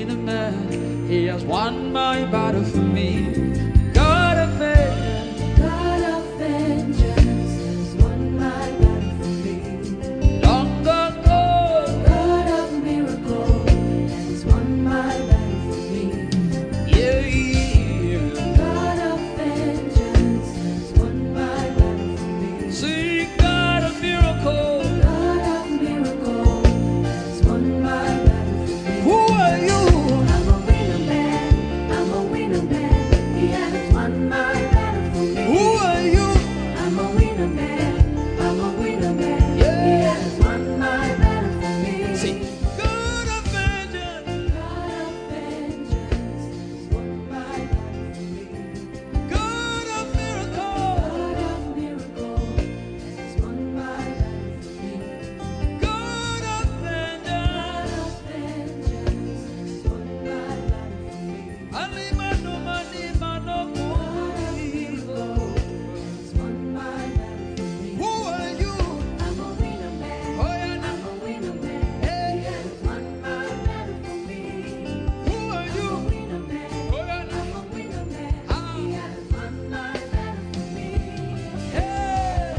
winner man. He has won my battle for me. God of vengeance, God of vengeance has won my battle for me. long ago, God of miracle has won my battle for me. yeah. God of vengeance has won my battle for me. See, God of miracle, God of miracle has won my battle for me. who are you? I'm a winner man. I'm a winner man. He has won my battle for me. Who are you? I'm a winner man. I'm a winner man. Yeah. He has won my battle for me. See, God of vengeance, God of vengeance has won my battle for me. God of miracle, God of miracle has won my battle for me. God of God vengeance. of vengeance has won my battle for me. Alimano mani mano God of miracle has won my battle for me. Who are you? I'm a winner man. Oh, yeah, I'm a winner man. He has won my battle for me. who are I'm you? a winner man. Oh, yeah, I'm a winner man. He has won my battle for me. hey.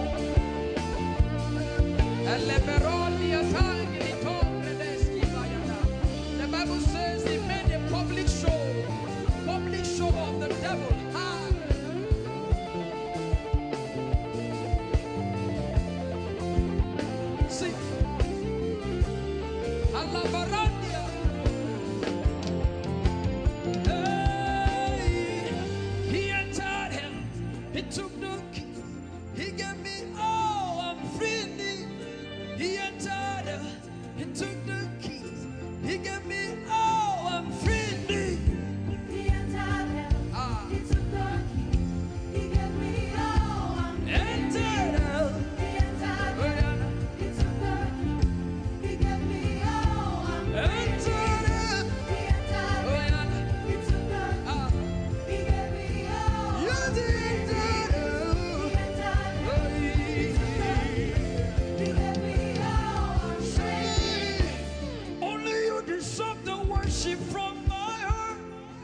Eleberoni atangi litombre deski bayana. The Bible says he made a public show of the devil. Ah. See, Alabarandia. Hey, he entered him. He took the key. He gave me all. I'm free indeed. He entered him. He took the keys. He gave me all. I'm free indeed. He entered hell. Ah. He took the key. He gave me all. I'm Entered him. He entered hell. He took the key. He gave me all. I'm Entered him. He entered hell. He took the key. Ah. He gave me all. You I'm did He it. entered hell. He took the key. He gave me all. I'm Only you deserve the worship from my heart.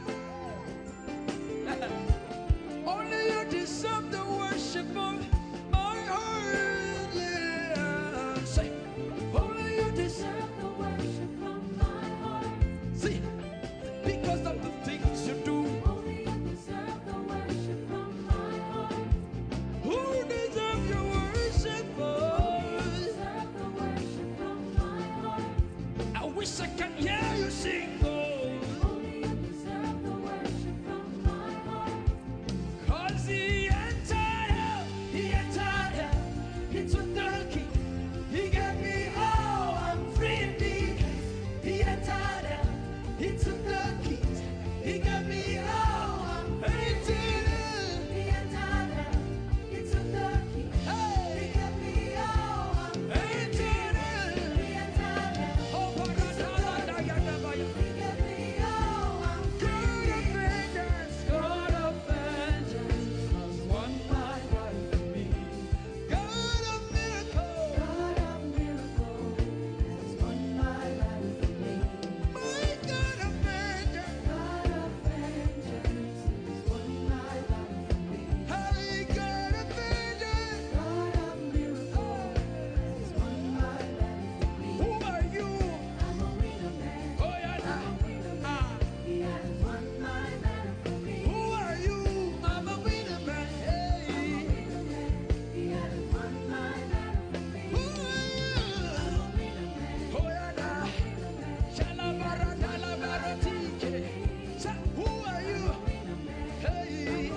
Only you deserve the worship of my heart. Yeah. Say, only you deserve. Deserve the worship from my heart. See, because of the things you do. Only you deserve the worship from my heart. Who deserve your worship, boy? Deserve the worship from my heart. I wish I could hear you sing, oh. Only you deserve the worship from my heart. 'Cause he entered hell. He entered hell. He took the key. He gave me all. I'm free indeed. He entered hell. He took the keys. He gave me all. I'm hating it. He entered hell. He took the key. He Hey, gave me all. I'm hating it. He entered hell. Oh, Paradadadayadabaya. He gave me all. I'm God of vengeance, God of vengeance, has won my life for me. God of miracle, God of miracle has won my battle for me. my God of vengeance, God of vengeance has won my battle for me. hey, God of vengeance. God of miracle has won my battle for me. Who are you? I'm a winner man. Oh, yeah, I'm a winner man. ah. He has won my battle for me. Who are you? I'm a winner man. I'm a Hey, winner man. He has won my battle for me. who are you? I'm a winner man. Oh, yeah, I'm a winner man. Shalabaradalabaratike. Say, who are you? Winner man. Hey,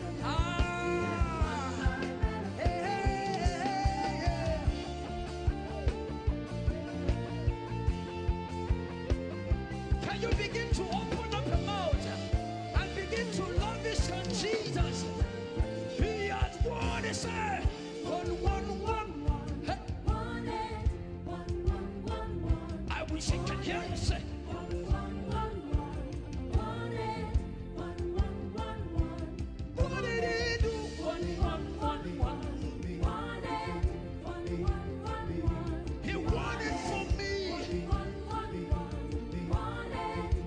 ah, hey, hey, hey. Can you begin to open up your mouth and begin to love this Son Jesus? He has won it, say, 1-1-1. Hey, Wanted, 1-1-1-1. I wish I could hear you say, 1-1-1-1. Wanted, 1-1-1-1. what did he do? 1-1-1-1. Wanted, 1-1-1-1. He won it for me. 1-1-1-1. Wanted,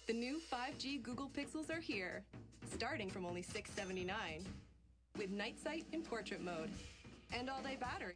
The new 5G Google Pixels are here, starting from only $679, with night sight in portrait mode and all-day battery.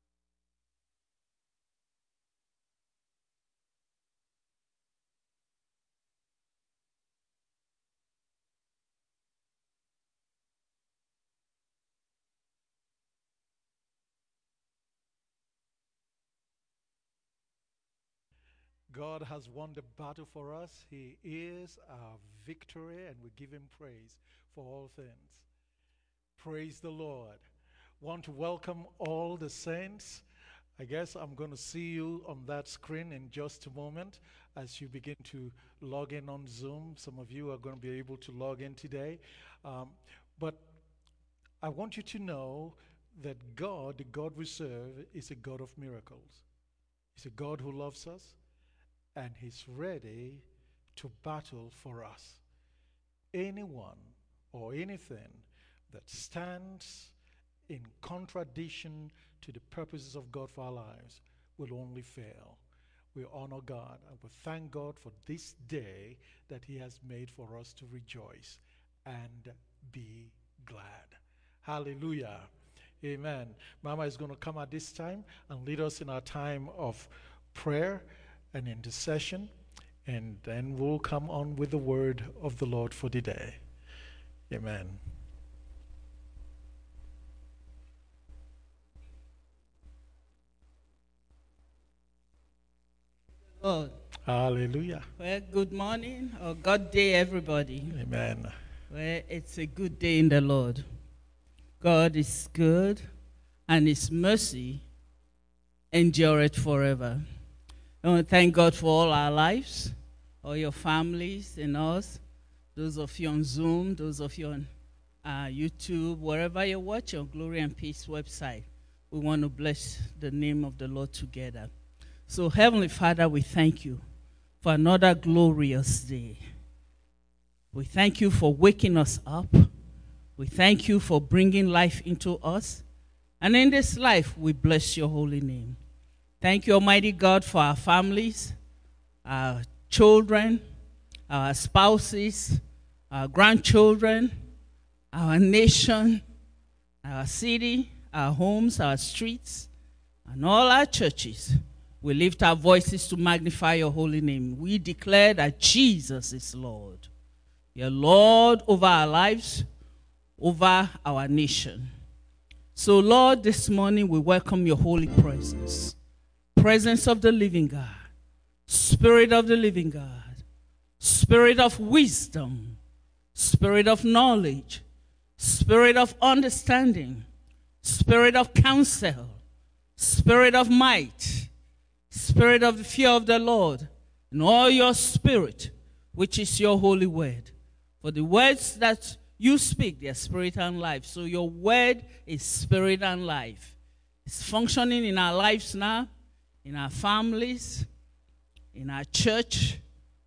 God has won the battle for us. He is our victory, and we give him praise for all things. Praise the Lord. Want to welcome all the saints. I guess I'm going to see you on that screen in just a moment as you begin to log in on Zoom. Some of you are going to be able to log in today. But I want you to know that God, the God we serve, is a God of miracles. He's a God who loves us, and he's ready to battle for us. Anyone or anything that stands in contradiction to the purposes of God for our lives will only fail. We honor God and we thank God for this day that he has made for us to rejoice and be glad. Hallelujah. Amen. Mama is going to come at this time and lead us in our time of prayer and intercession, and then we'll come on with the word of the Lord for the day. Amen. Lord. Hallelujah. Well, good morning or good day, everybody. Amen. Well, it's a good day in the Lord. God is good, and his mercy endureth forever. I want to thank God for all our lives, all your families and us, those of you on Zoom, those of you on YouTube, wherever you watch your Glory and Peace website. We want to bless the name of the Lord together. So, Heavenly Father, we thank you for another glorious day. We thank you for waking us up. We thank you for bringing life into us. And in this life, we bless your holy name. Thank you, Almighty God, for our families, our children, our spouses, our grandchildren, our nation, our city, our homes, our streets, and all our churches. We lift our voices to magnify your holy name. We declare that Jesus is Lord. You're Lord over our lives, over our nation. So, Lord, this morning we welcome your holy presence. Presence of the living God. Spirit of the living God. Spirit of wisdom. Spirit of knowledge. Spirit of understanding. Spirit of counsel. Spirit of might. Spirit of the fear of the Lord. And all your spirit, which is your holy word. For the words that you speak, they are spirit and life. So your word is spirit and life. It's functioning in our lives now, in our families, in our church,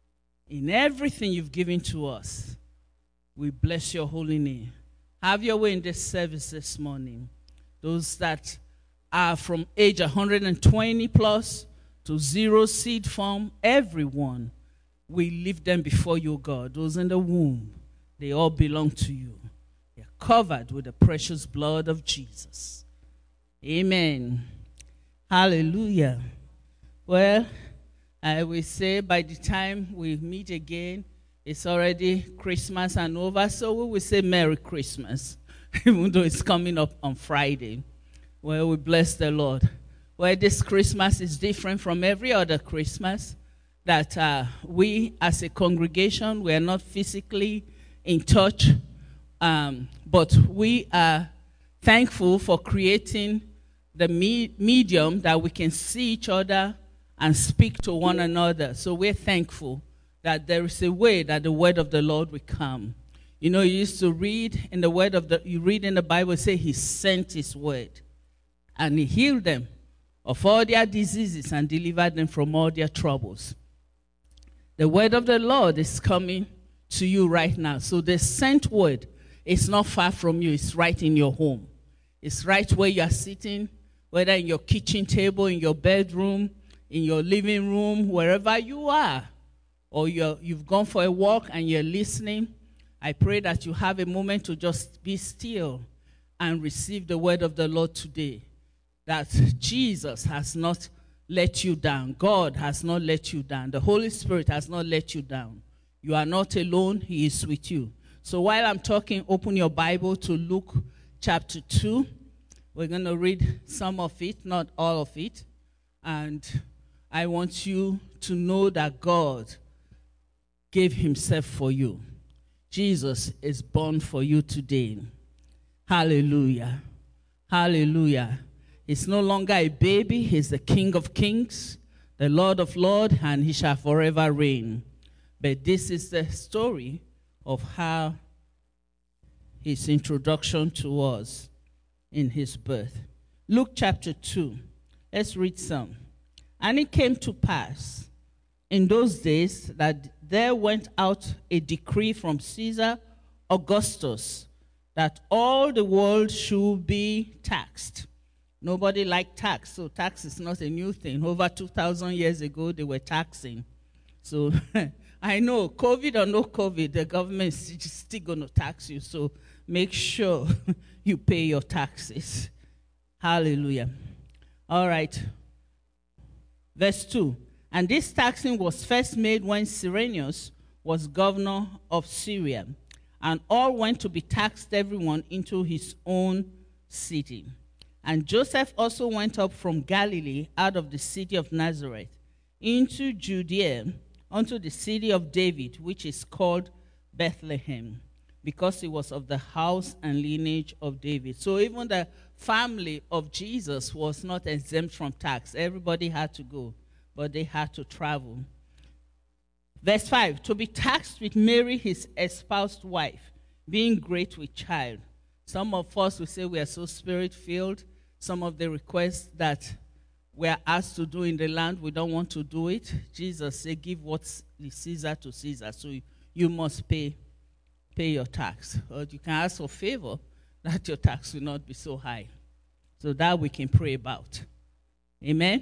in everything you've given to us. We bless your holy name. Have your way in this service this morning. Those that are from age 120 plus to 0 seed form, everyone, we lift them before you, God. Those in the womb, they all belong to you. They're covered with the precious blood of Jesus. Amen. Hallelujah. Well, I will say by the time we meet again, it's already Christmas and over, so we will say Merry Christmas, even though it's coming up on Friday. Well, we bless the Lord. Well, this Christmas is different from every other Christmas, that we as a congregation, we are not physically in touch, but we are thankful for creating the medium that we can see each other and speak to one another. So we're thankful that there is a way that the word of the Lord will come. You know, you used to read in the word of you read in the Bible, say he sent his word and he healed them of all their diseases and delivered them from all their troubles. The word of the Lord is coming to you right now. So the sent word is not far from you. It's right in your home. It's right where you are sitting, whether in your kitchen table, in your bedroom, in your living room, wherever you are. or you've gone for a walk and you're listening, I pray that you have a moment to just be still and receive the word of the Lord today. That Jesus has not let you down. God has not let you down. The Holy Spirit has not let you down. You are not alone. He is with you. So while I'm talking, open your Bible to Luke chapter 2. We're going to read some of it, not all of it. And I want you to know that God gave himself for you. Jesus is born for you today. Hallelujah. Hallelujah. He's no longer a baby. He's the King of Kings, the Lord of Lords, and he shall forever reign. But this is the story of how his introduction to us in his birth. Luke chapter 2. Let's read some. And it came to pass in those days that there went out a decree from Caesar Augustus that all the world should be taxed. Nobody liked tax, so tax is not a new thing. Over 2,000 years ago, they were taxing. So I know, COVID or no COVID, the government is still going to tax you, so make sure you pay your taxes. Hallelujah. All right. Verse 2. And this taxing was first made when Cyrenius was governor of Syria, and all went to be taxed, everyone into his own city. And Joseph also went up from Galilee out of the city of Nazareth into Judea unto the city of David, which is called Bethlehem, because he was of the house and lineage of David. So even the family of Jesus was not exempt from tax. Everybody had to go, but they had to travel. Verse 5, to be taxed with Mary, his espoused wife, being great with child. Some of us will say we are so spirit-filled. Some of the requests that we are asked to do in the land, we don't want to do it. Jesus said, give what's Caesar to Caesar. So you must pay your tax. Or you can ask for favor that your tax will not be so high. So that we can pray about. Amen?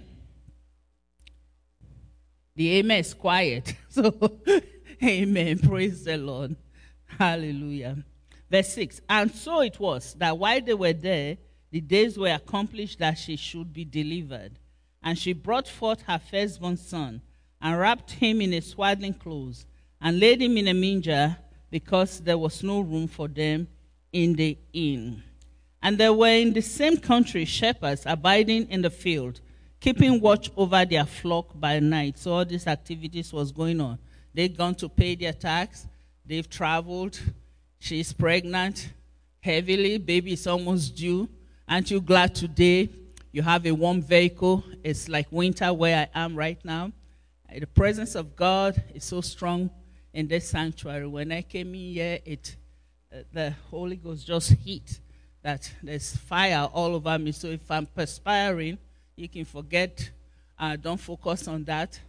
The amen is quiet. So, amen. Praise the Lord. Hallelujah. Verse 6. And so it was that while they were there, the days were accomplished that she should be delivered. And she brought forth her firstborn son, and wrapped him in a swaddling clothes, and laid him in a manger, because there was no room for them in the inn. And there were in the same country shepherds abiding in the field, keeping watch over their flock by night. So all these activities was going on. They've gone to pay their tax. They've traveled. She's pregnant heavily. Baby is almost due. Aren't you glad today you have a warm vehicle? It's like winter where I am right now. The presence of God is so strong in this sanctuary. When I came in here, the Holy Ghost just hit that there's fire all over me. So if I'm perspiring, you can forget. Don't focus on that.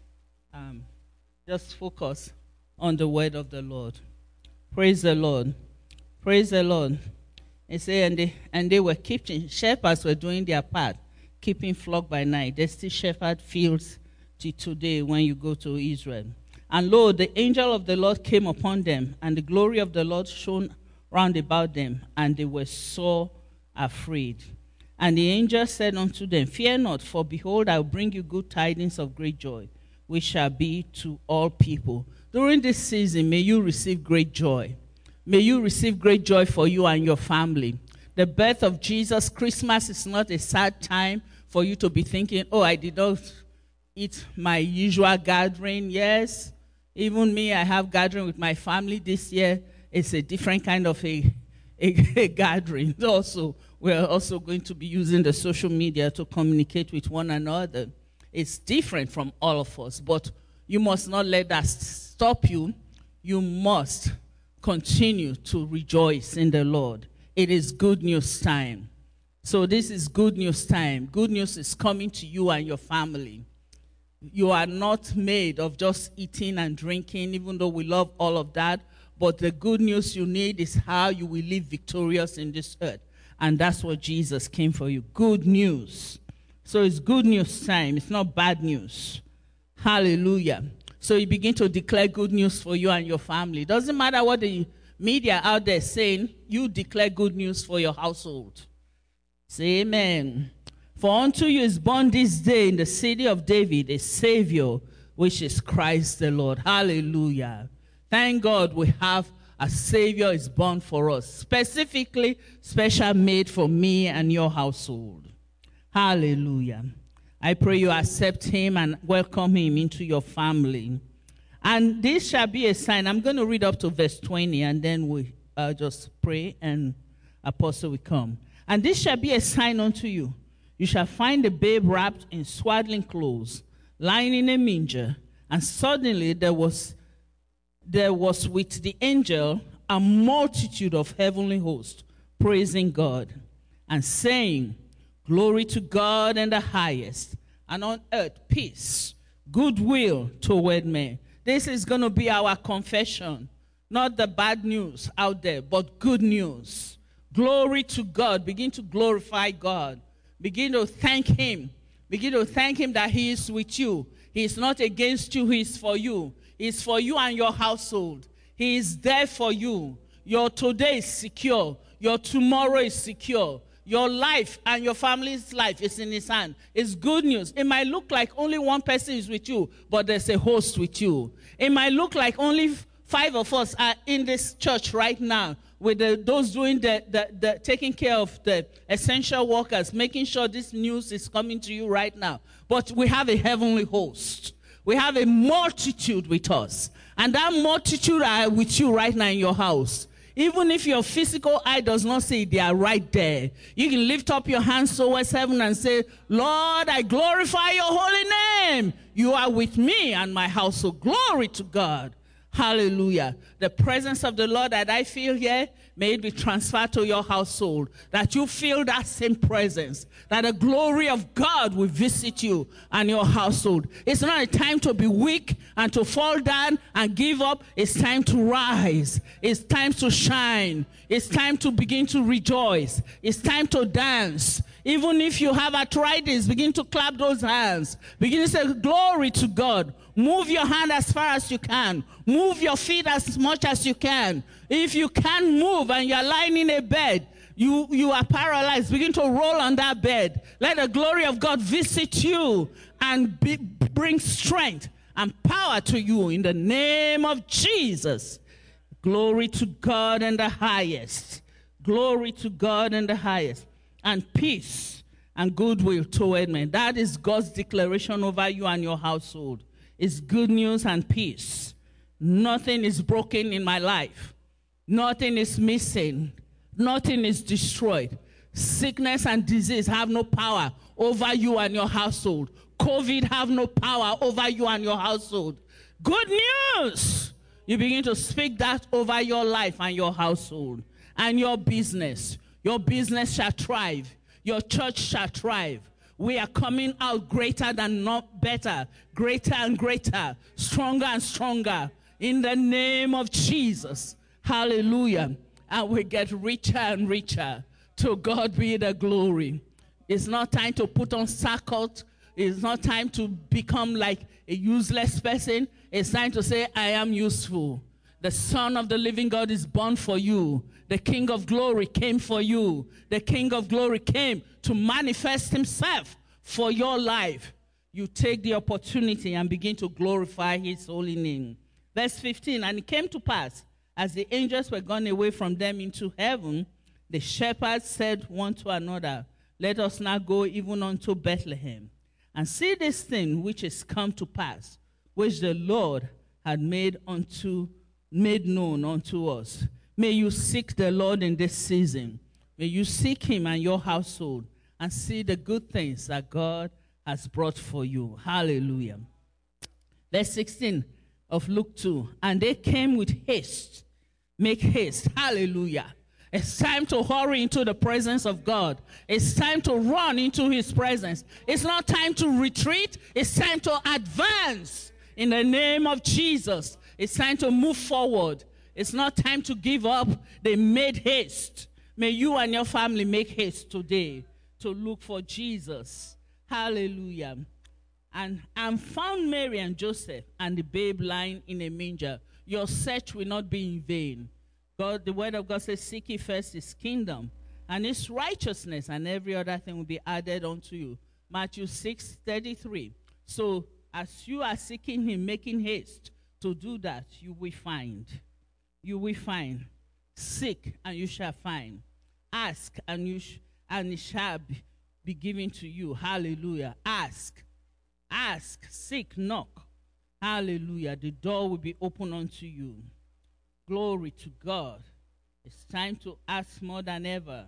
Just focus on the word of the Lord. Praise the Lord. Praise the Lord. It say, and they were keeping, shepherds were doing their part, keeping flock by night. They still shepherd fields to today when you go to Israel. And lo, the angel of the Lord came upon them, and the glory of the Lord shone round about them, and they were so afraid. And the angel said unto them, fear not, for behold, I will bring you good tidings of great joy, which shall be to all people. During this season, may you receive great joy. May you receive great joy for you and your family. The birth of Jesus, Christmas is not a sad time for you to be thinking, oh, I did not eat my usual gathering. Yes, even me, I have gathering with my family this year. It's a different kind of a gathering. Also, we're also going to be using the social media to communicate with one another. It's different from all of us, but you must not let that stop you. You must continue to rejoice in the Lord. It is good news time. So this is good news time. Good news is coming to you and your family. You are not made of just eating and drinking, even though we love all of that. But the good news you need is how you will live victorious in this earth. And that's what Jesus came for you. Good news. So it's good news time. It's not bad news. Hallelujah. So you begin to declare good news for you and your family. Doesn't matter what the media out there is saying, you declare good news for your household. Say amen. For unto you is born this day in the city of David a Savior, which is Christ the Lord. Hallelujah. Thank God we have a Savior is born for us. Specifically, special made for me and your household. Hallelujah. I pray you accept him and welcome him into your family. And this shall be a sign. I'm going to read up to verse 20 and then we just pray and apostle will come. And this shall be a sign unto you. You shall find the babe wrapped in swaddling clothes, lying in a manger. And suddenly there was with the angel a multitude of heavenly hosts praising God and saying, Glory to God in the highest, and on earth peace, goodwill toward men. This is going to be our confession. Not the bad news out there, but good news. Glory to God. Begin to glorify God. Begin to thank him. Begin to thank him that he is with you. He is not against you. He is for you. He is for you and your household. He is there for you. Your today is secure. Your tomorrow is secure. Your life and your family's life is in his hand. It's good news. It might look like only one person is with you, but there's a host with you. It might look like only 5 of us are in this church right now, with those doing the taking care of the essential workers, making sure this news is coming to you right now. But we have a heavenly host. We have a multitude with us. And that multitude are with you right now in your house. Even if your physical eye does not see it, they are right there. You can lift up your hands towards heaven and say, Lord, I glorify your holy name. You are with me and my household. Glory to God. Hallelujah. The presence of the Lord that I feel here, may it be transferred to your household. That you feel that same presence. That the glory of God will visit you and your household. It's not a time to be weak and to fall down and give up. It's time to rise. It's time to shine. It's time to begin to rejoice. It's time to dance. Even if you have arthritis, begin to clap those hands. Begin to say, glory to God. Move your hand as far as you can. Move your feet as much as you can. If you can't move and you're lying in a bed, you are paralyzed, begin to roll on that bed. Let the glory of God visit you and bring strength and power to you in the name of Jesus. Glory to God in the highest. Glory to God in the highest. And peace and goodwill toward men. That is God's declaration over you and your household. It's good news and peace. Nothing is broken in my life. Nothing is missing. Nothing is destroyed. Sickness and disease have no power over you and your household. COVID have no power over you and your household. Good news! You begin to speak that over your life and your household and your business. Your business shall thrive. Your church shall thrive. We are coming out greater than not better, greater and greater, stronger and stronger, in the name of Jesus. Hallelujah. And we get richer and richer. To God be the glory. It's not time to put on sackcloth. It's not time to become like a useless person. It's time to say, I am useful. The Son of the living God is born for you. The King of glory came for you. The King of glory came to manifest himself for your life. You take the opportunity and begin to glorify his holy name. Verse 15, and it came to pass, as the angels were gone away from them into heaven, the shepherds said one to another, let us now go even unto Bethlehem, and see this thing which is come to pass, which the Lord had made known unto us. May you seek the Lord in this season. May you seek him and your household and see the good things that God has brought for you. Hallelujah. Verse 16 of Luke 2. And they came with haste. Make haste. Hallelujah. It's time to hurry into the presence of God. It's time to run into his presence. It's not time to retreat. It's time to advance in the name of Jesus. It's time to move forward. It's not time to give up. They made haste. May you and your family make haste today to look for Jesus. Hallelujah. and found Mary and Joseph and the babe lying in a manger. Your search will not be in vain. God, the word of God says, seek ye first his kingdom and his righteousness, and every other thing will be added unto you. Matthew 6:33. So as you are seeking him, making haste to do that, you will find. You will find. Seek and you shall find. Ask and it shall be given to you. Hallelujah. Ask, seek, knock. Hallelujah. The door will be open unto you. Glory to God. It's time to ask more than ever.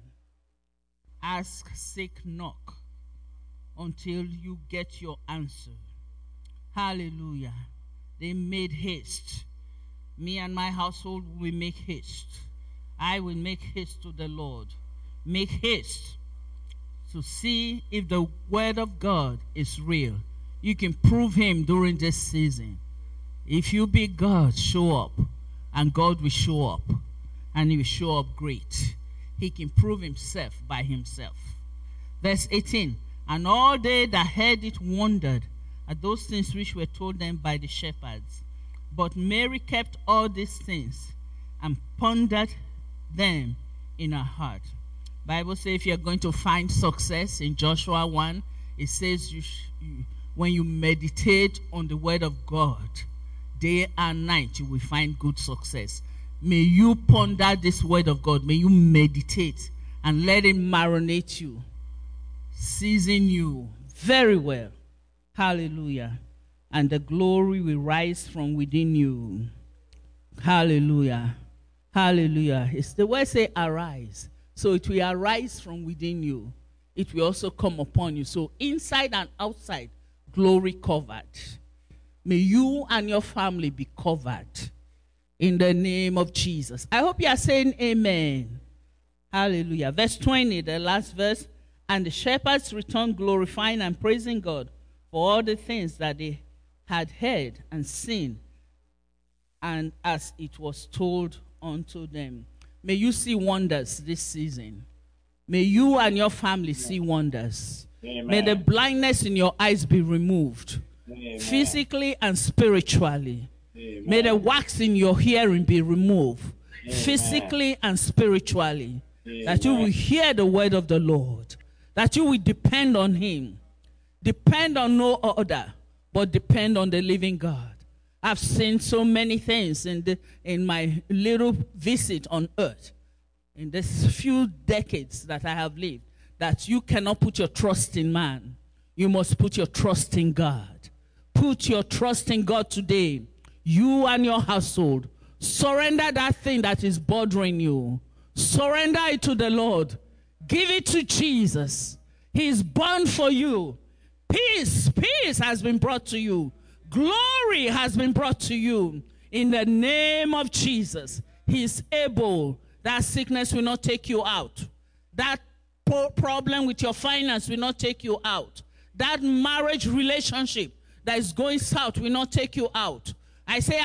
Ask, seek, knock until you get your answer. Hallelujah. They made haste. Me and my household will make haste. I will make haste to the Lord. Make haste to see if the word of God is real. You can prove him during this season. If you be God, show up, and God will show up, and he will show up great. He can prove himself by himself. Verse 18, and all they that heard it wondered at those things which were told them by the shepherds. But Mary kept all these things and pondered them in her heart. Bible says if you're going to find success, in Joshua 1, it says when you meditate on the word of God day and night, you will find good success. May you ponder this word of God. May you meditate and let it marinate you, season you very well. Hallelujah. And the glory will rise from within you. Hallelujah. Hallelujah. It's the word say arise. So it will arise from within you. It will also come upon you. So inside and outside, glory covered. May you and your family be covered in the name of Jesus. I hope you are saying amen. Hallelujah. Verse 20, the last verse. And the shepherds returned glorifying and praising God for all the things that they had heard and seen, and as it was told unto them. May you see wonders this season. May you and your family see wonders. Amen. May the blindness in your eyes be removed, Amen. physically and spiritually. Amen. May the wax in your hearing be removed, Amen. physically and spiritually. Amen. That you will hear the word of the Lord. That you will depend on him. Depend on no other, but depend on the living God. I've seen so many things in my little visit on earth, in these few decades that I have lived, that you cannot put your trust in man. You must put your trust in God. Put your trust in God today. You and your household. Surrender that thing that is bothering you. Surrender it to the Lord. Give it to Jesus. He is born for you. Peace has been brought to you. Glory has been brought to you. In the name of Jesus, he is able. That sickness will not take you out. That problem with your finance will not take you out. That marriage relationship that is going south will not take you out. I say,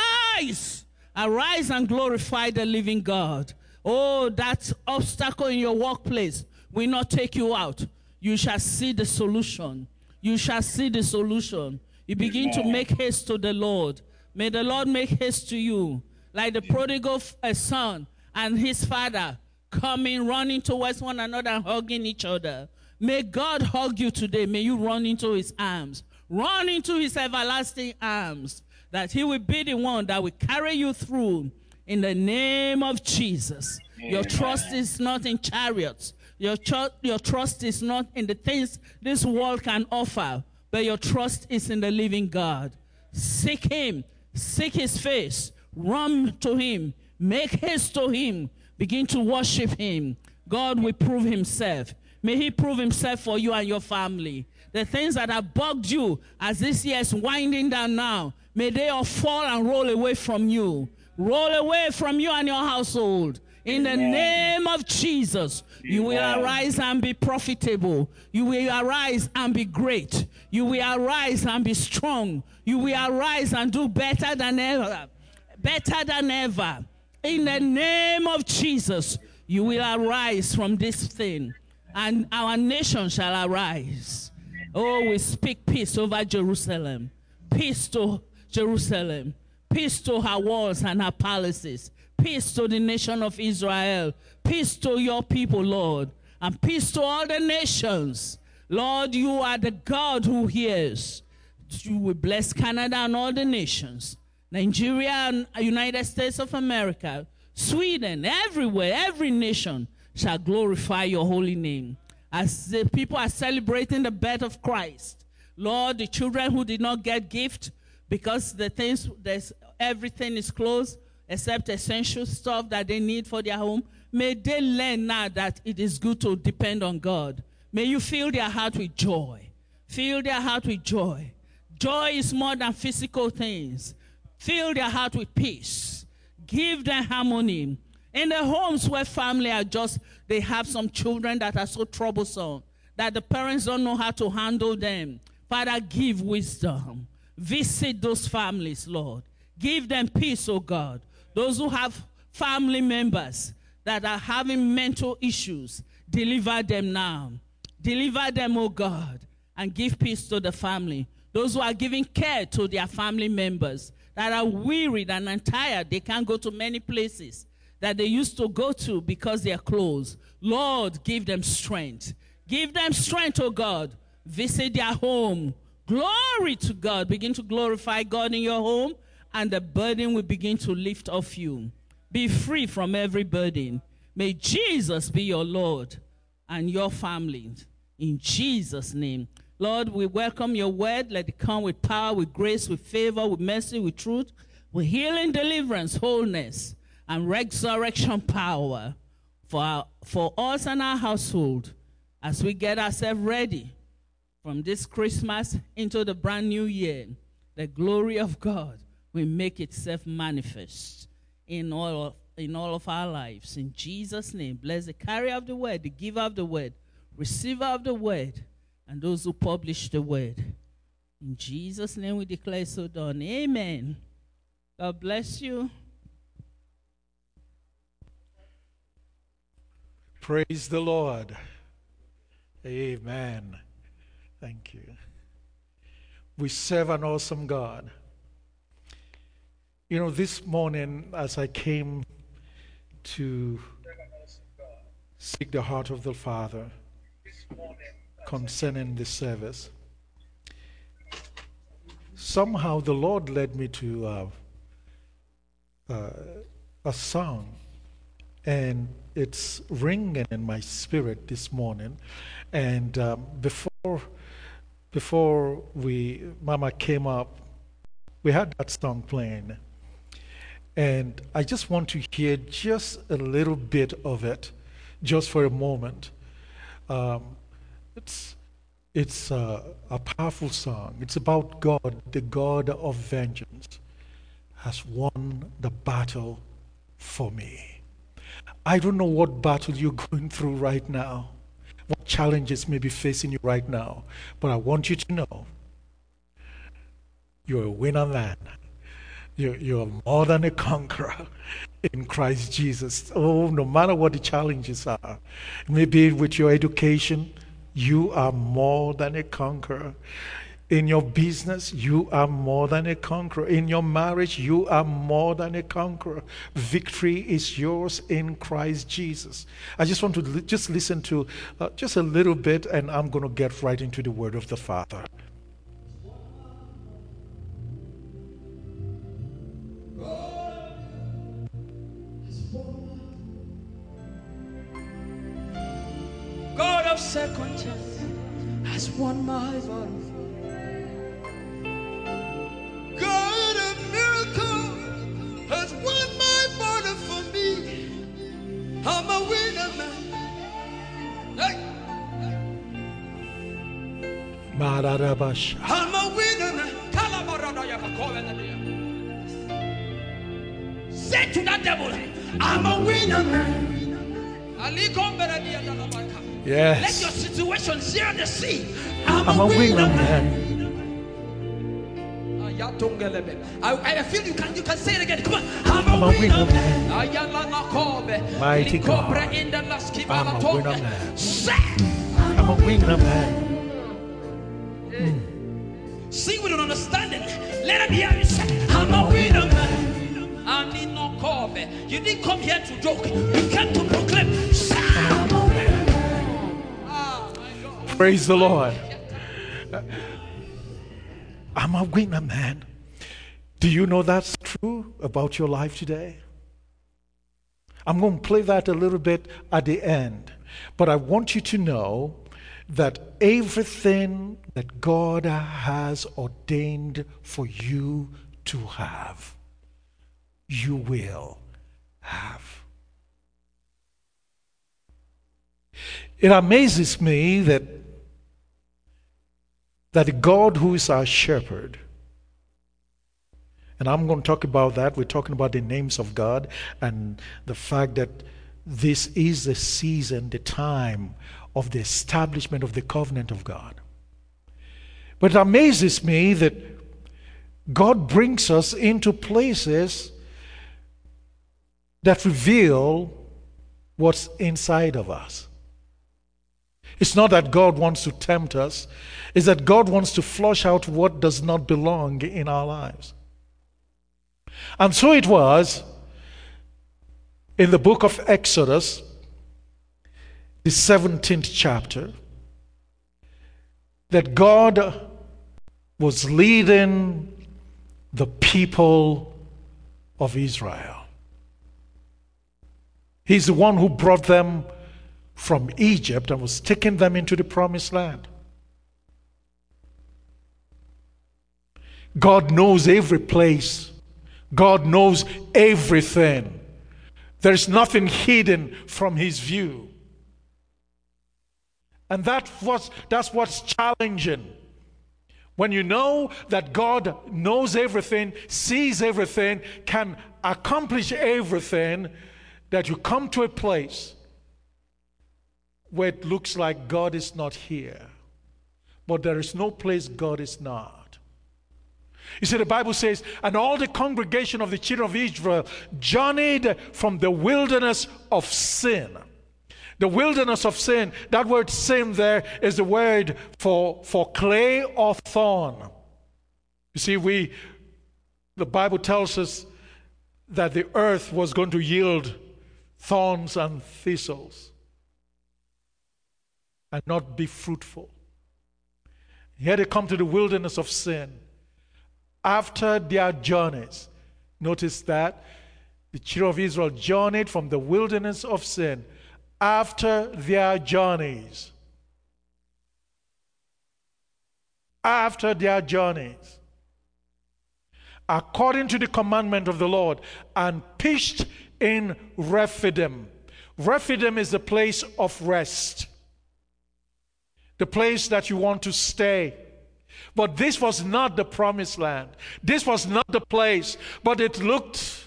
arise. Arise and glorify the living God. Oh, that obstacle in your workplace will not take you out. You shall see the solution. You shall see the solution. You begin to make haste to the Lord. May the Lord make haste to you. Like the prodigal son and his father coming, running towards one another and hugging each other. May God hug you today. May you run into his arms. Run into his everlasting arms. That he will be the one that will carry you through in the name of Jesus. Amen. Your trust is not in chariots. Your trust is not in the things this world can offer. But your trust is in the living God. Seek him. Seek his face. Run to him. Make haste to him. Begin to worship him. God will prove himself. May he prove himself for you and your family. The things that have bugged you as this year is winding down now, may they all fall and roll away from you. Roll away from you and your household. In the name of Jesus, you will arise and be profitable. You will arise and be great. You will arise and be strong. You will arise and do better than ever. Better than ever. In the name of Jesus, you will arise from this thing. And our nation shall arise. Oh, we speak peace over Jerusalem. Peace to Jerusalem. Peace to her walls and her palaces. Peace to the nation of Israel. Peace to your people, Lord. And peace to all the nations. Lord, you are the God who hears. You will bless Canada and all the nations. Nigeria and United States of America. Sweden, everywhere, every nation shall glorify your holy name. As the people are celebrating the birth of Christ, Lord, the children who did not get gift because everything is closed except essential stuff that they need for their home, may they learn now that it is good to depend on God. May you fill their heart with joy. Fill their heart with joy. Joy is more than physical things. Fill their heart with peace. Give them harmony. In the homes where family are they have some children that are so troublesome that the parents don't know how to handle them. Father, give wisdom. Visit those families, Lord. Give them peace, oh God. Those who have family members that are having mental issues, deliver them now. Deliver them, oh God, and give peace to the family. Those who are giving care to their family members that are wearied and tired, they can't go to many places that they used to go to because they are closed. Lord, give them strength. Give them strength, oh God. Visit their home. Glory to God. Begin to glorify God in your home, and the burden will begin to lift off you. Be free from every burden. May Jesus be your Lord and your family. In Jesus' name. Lord, we welcome your word. Let it come with power, with grace, with favor, with mercy, with truth, with healing, deliverance, wholeness, and resurrection power for us and our household as we get ourselves ready from this Christmas into the brand new year. The glory of God will make itself manifest in all of our lives. In Jesus' name, bless the carrier of the word, the giver of the word, receiver of the word, and those who publish the word. In Jesus' name we declare so done. Amen. God bless you. Praise the Lord. Amen. Thank you. We serve an awesome God. You know, this morning as I came to seek the heart of the Father concerning this service, somehow the Lord led me to a song, and it's ringing in my spirit this morning. And before Mama came up, we had that song playing, and I just want to hear just a little bit of it, just for a moment. It's a powerful song. It's about God, the God of vengeance, has won the battle for me. I don't know what battle you're going through right now, what challenges may be facing you right now, but I want you to know you're a winner man. You're more than a conqueror in Christ Jesus. Oh, no matter what the challenges are, maybe with your education, you are more than a conqueror. In your business, you are more than a conqueror. In your marriage, you are more than a conqueror. Victory is yours in Christ Jesus. I just want to just listen to just a little bit, and I'm going to get right into the word of the Father. God of second chance has won my battle. God of miracle has won my battle for me. I'm a winner man. Hey. I'm a winner man. Say to that devil, I'm a winner man. Yes. Let your situation share the sea. I'm a winner man. I feel you can say it again. Come on. I'm a winner man. Mighty God. I'm a winner man. Say. I'm a winner man. Sing with an understanding. Let it be how you say, I'm a winner man. I need no cover. You didn't come here to joke. You came to proclaim. I'm a winner man. Ah, my God. Praise the Lord. I'm a winner, man. Do you know that's true about your life today? I'm going to play that a little bit at the end. But I want you to know that everything that God has ordained for you to have, you will have. It amazes me that the God who is our shepherd, and I'm going to talk about that. We're talking about the names of God and the fact that this is the season, the time of the establishment of the covenant of God. But it amazes me that God brings us into places that reveal what's inside of us. It's not that God wants to tempt us. It's that God wants to flush out what does not belong in our lives. And so it was in the book of Exodus, the 17th chapter, that God was leading the people of Israel. He's the one who brought them from Egypt and was taking them into the promised land. God knows every place. God knows everything. There's nothing hidden from His view. And that's what's challenging. When you know that God knows everything, sees everything, can accomplish everything, that you come to a place where it looks like God is not here. But there is no place God is not. You see, the Bible says, and all the congregation of the children of Israel journeyed from the wilderness of sin. The wilderness of sin, that word sin there is the word for clay or thorn. You see, the Bible tells us that the earth was going to yield thorns and thistles and not be fruitful. Here they come to the wilderness of sin. After their journeys, notice that the children of Israel journeyed from the wilderness of sin. After their journeys, according to the commandment of the Lord, and pitched in Rephidim. Rephidim is the place of rest, the place that you want to stay. But this was not the promised land. This was not the place, but it looked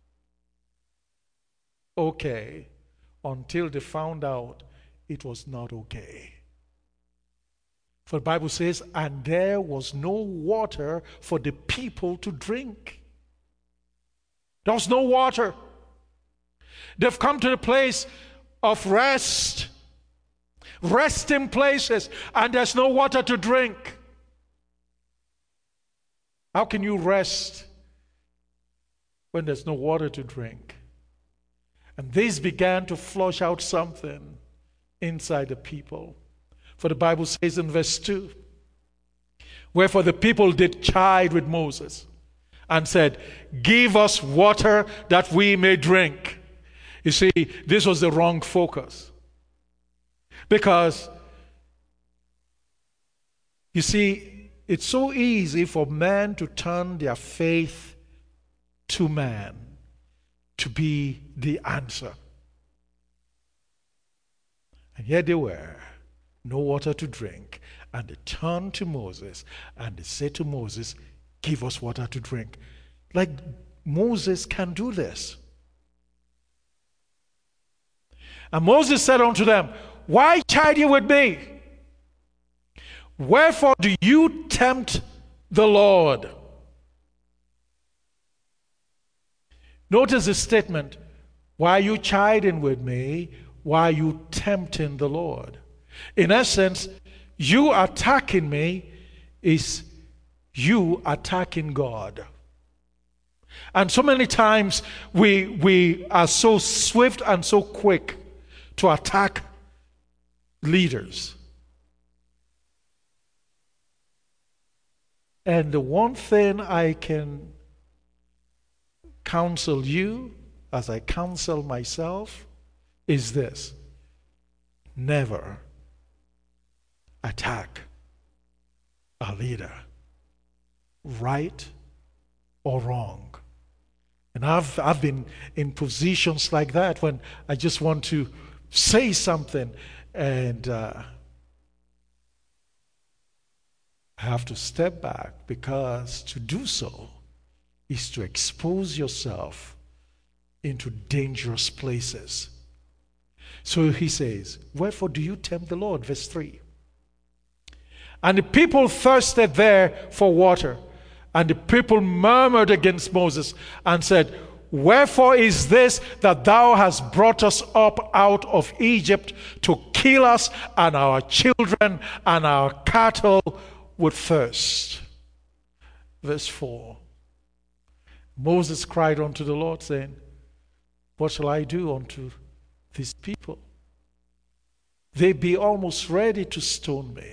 okay until they found out it was not okay. For the Bible says, and there was no water for the people to drink. There was no water. They've come to the place of rest, resting places, and there's no water to drink. How can you rest when there's no water to drink? And this began to flush out something inside the people. For the Bible says in verse 2, wherefore the people did chide with Moses and said, give us water that we may drink. You see, this was the wrong focus. Because, you see, it's so easy for man to turn their faith to man to be the answer. And here they were, no water to drink. And they turned to Moses and they said to Moses, give us water to drink. Like Moses can do this. And Moses said unto them, why chide you with me? Wherefore do you tempt the Lord? Notice the statement, why are you chiding with me? Why are you tempting the Lord? In essence, you attacking me is you attacking God. And so many times we are so swift and so quick to attack leaders. And the one thing I can counsel you, as I counsel myself, is this: never attack a leader, right or wrong. And I've been in positions like that when I just want to say something and I have to step back, because to do so is to expose yourself into dangerous places. So he says, wherefore do you tempt the Lord? Verse 3. And the people thirsted there for water, and the people murmured against Moses and said, wherefore is this that thou hast brought us up out of Egypt to kill us and our children and our cattle with thirst? Verse 4. Moses cried unto the Lord, saying, what shall I do unto these people? They be almost ready to stone me.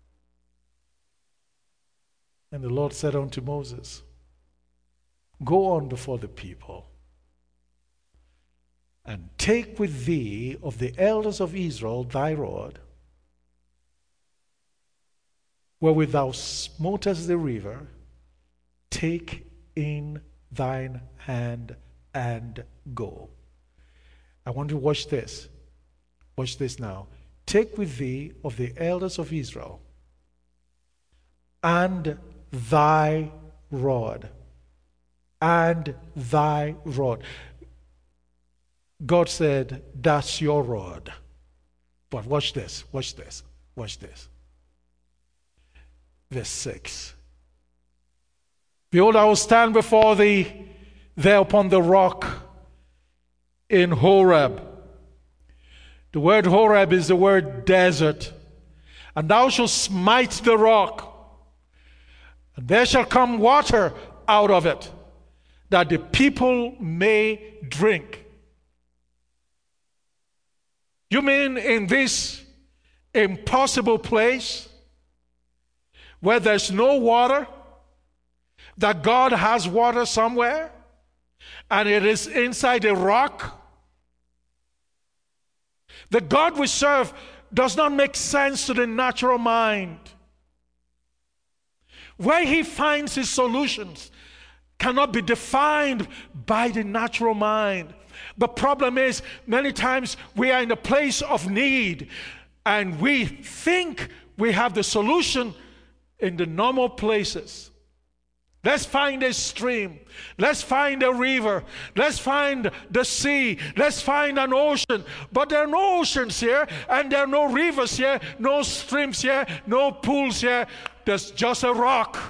And the Lord said unto Moses, go on before the people, and take with thee of the elders of Israel thy rod, wherewith thou smotest the river, take in thine hand and go. I want to watch this. Watch this now. Take with thee of the elders of Israel and thy rod. And thy rod. God said, that's your rod. But watch this, watch this, watch this. Verse 6. Behold, I will stand before thee there upon the rock in Horeb. The word Horeb is the word desert. And thou shalt smite the rock, and there shall come water out of it, that the people may drink. You mean in this impossible place where there's no water, that God has water somewhere and it is inside a rock? The God we serve does not make sense to the natural mind. Where he finds his solutions cannot be defined by the natural mind. The problem is, many times we are in a place of need and we think we have the solution in the normal places. Let's find a stream. Let's find a river. Let's find the sea. Let's find an ocean. But there are no oceans here, and there are no rivers here, no streams here, no pools here. There's just a rock.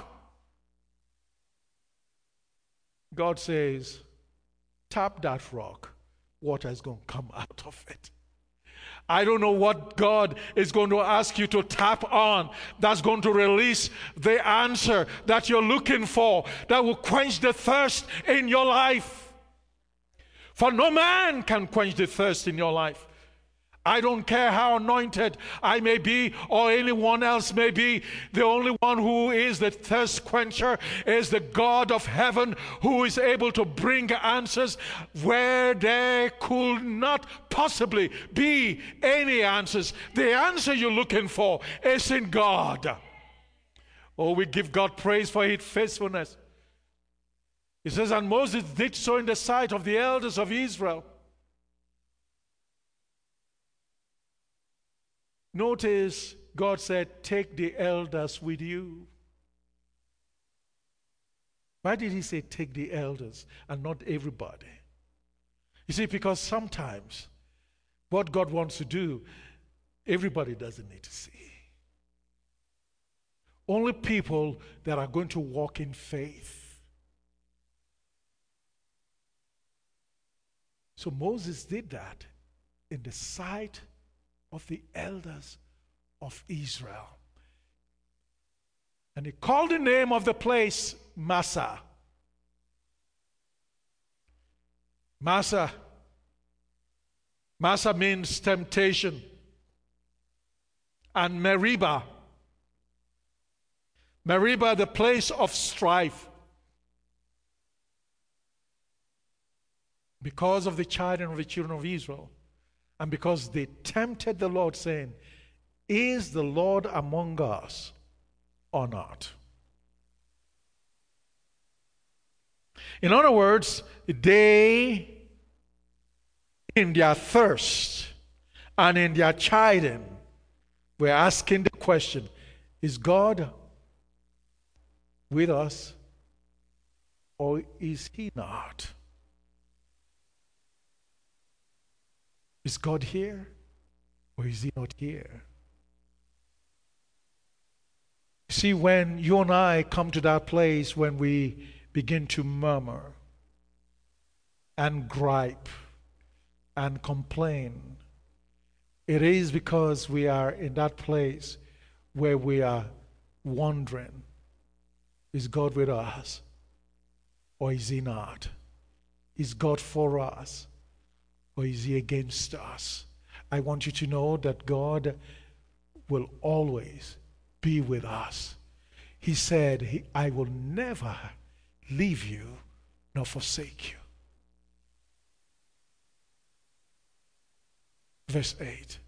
God says, tap that rock. Water is going to come out of it. I don't know what God is going to ask you to tap on that's going to release the answer that you're looking for, that will quench the thirst in your life. For no man can quench the thirst in your life. I don't care how anointed I may be or anyone else may be. The only one who is the thirst quencher is the God of heaven, who is able to bring answers where there could not possibly be any answers. The answer you're looking for is in God. Oh, we give God praise for his faithfulness. He says, and Moses did so in the sight of the elders of Israel. Notice God said, take the elders with you. Why did he say take the elders and not everybody? You see, because sometimes what God wants to do, everybody doesn't need to see. Only people that are going to walk in faith. So Moses did that in the sight of the elders of Israel. And he called the name of the place Massah. Massah. Massah means temptation. And Meribah. Meribah, the place of strife. Because of the chiding of the children of Israel, and because they tempted the Lord, saying, "Is the Lord among us or not?" In other words, they, in their thirst and in their chiding, were asking the question, is God with us or is he not? Is God here or is he not here? See, when you and I come to that place when we begin to murmur and gripe and complain, it is because we are in that place where we are wondering, is God with us or is he not? Is God for us or is he against us? I want you to know that God will always be with us. He said, I will never leave you nor forsake you. Verse 8.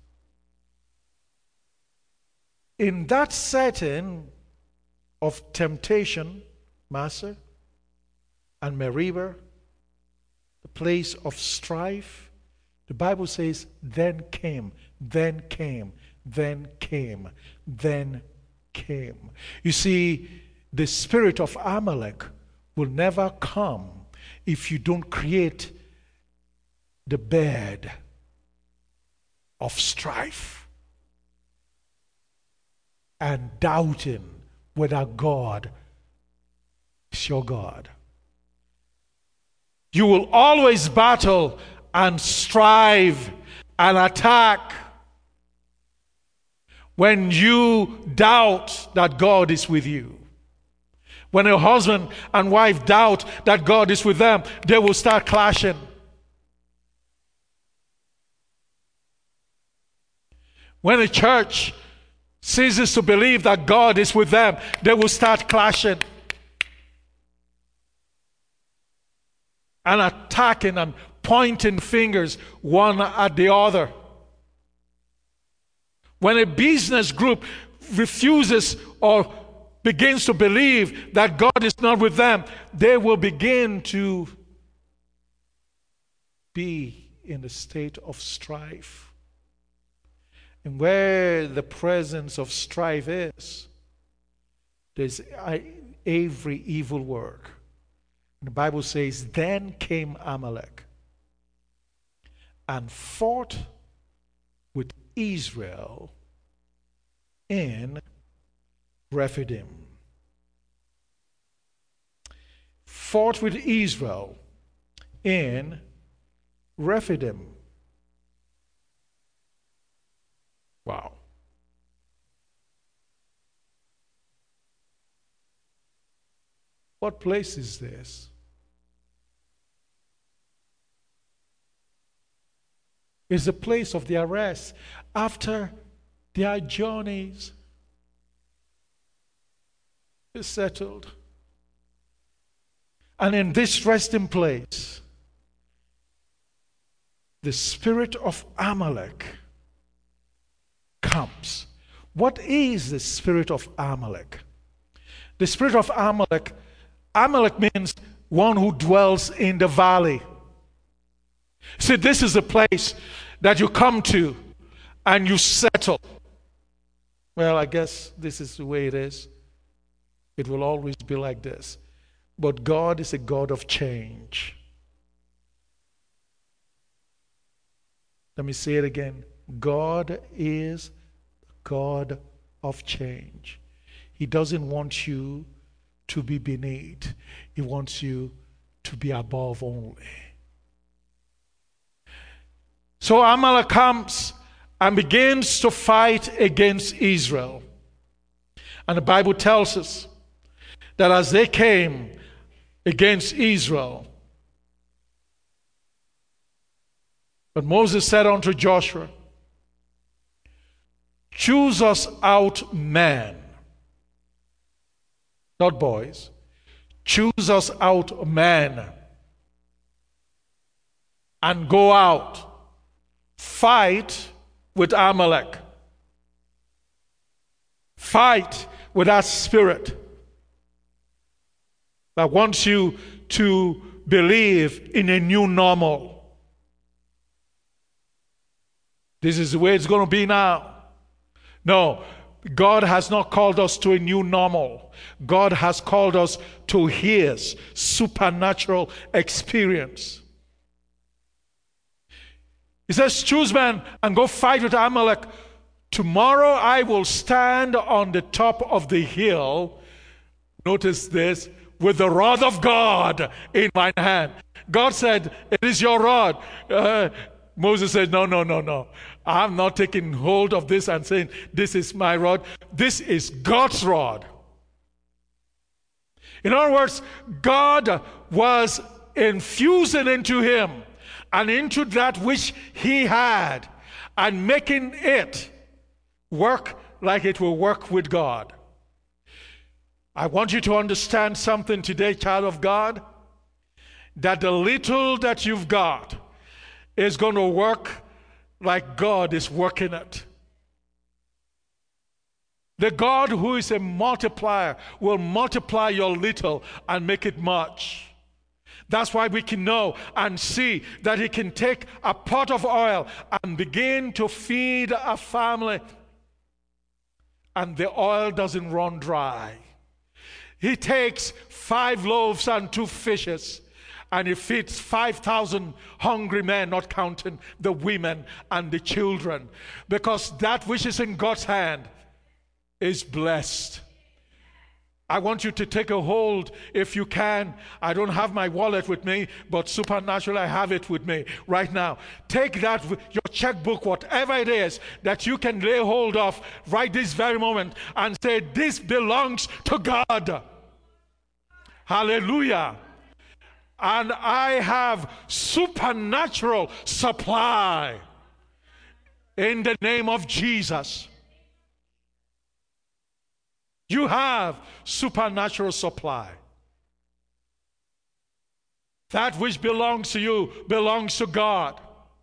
In that setting of temptation, Massah and Meribah, the place of strife, the Bible says, then came. You see, the spirit of Amalek will never come if you don't create the bed of strife and doubting whether God is your God. You will always battle and strive and attack when you doubt that God is with you. When a husband and wife doubt that God is with them, they will start clashing. When a church ceases to believe that God is with them, they will start clashing and attacking and pointing fingers one at the other. When a business group refuses or begins to believe that God is not with them, they will begin to be in a state of strife. And where the presence of strife is, there's every evil work. And the Bible says, then came Amalek and fought with Israel in Rephidim. Fought with Israel in Rephidim. Wow. What place is this? It's the place of their rest after their journeys is settled. And in this resting place, the spirit of Amalek comes. What is the spirit of Amalek? The spirit of Amalek, Amalek means one who dwells in the valley. See, this is the place that you come to and you settle. Well, I guess this is the way it is. It will always be like this. But God is a God of change. Let me say it again. God is God of change. He doesn't want you to be beneath. He wants you to be above only. So Amalek comes and begins to fight against Israel. And the Bible tells us that as they came against Israel, but Moses said unto Joshua, choose us out men, not boys. Choose us out men and go out, fight with Amalek. Fight with that spirit that wants you to believe in a new normal. This is the way it's going to be now. No, God has not called us to a new normal. God has called us to His supernatural experience. He says, choose men and go fight with Amalek. Tomorrow I will stand on the top of the hill, notice this, with the rod of God in my hand. God said, it is your rod. Moses said, no. I'm not taking hold of this and saying, this is my rod. This is God's rod. In other words, God was infusing into him and into that which he had and making it work like it will work with God. I want you to understand something today, child of God, that the little that you've got is going to work like God is working it. The God who is a multiplier will multiply your little and make it much. That's why we can know and see that he can take a pot of oil and begin to feed a family, and the oil doesn't run dry. He takes 5 loaves and 2 fishes, and he feeds 5,000 hungry men, not counting the women and the children, because that which is in God's hand is blessed. I want you to take a hold if you can. I don't have my wallet with me, but supernaturally I have it with me right now. Take that, your checkbook, whatever it is that you can lay hold of right this very moment, and say, this belongs to God. Hallelujah. And I have supernatural supply in the name of Jesus. You have supernatural supply. That which belongs to you belongs to God.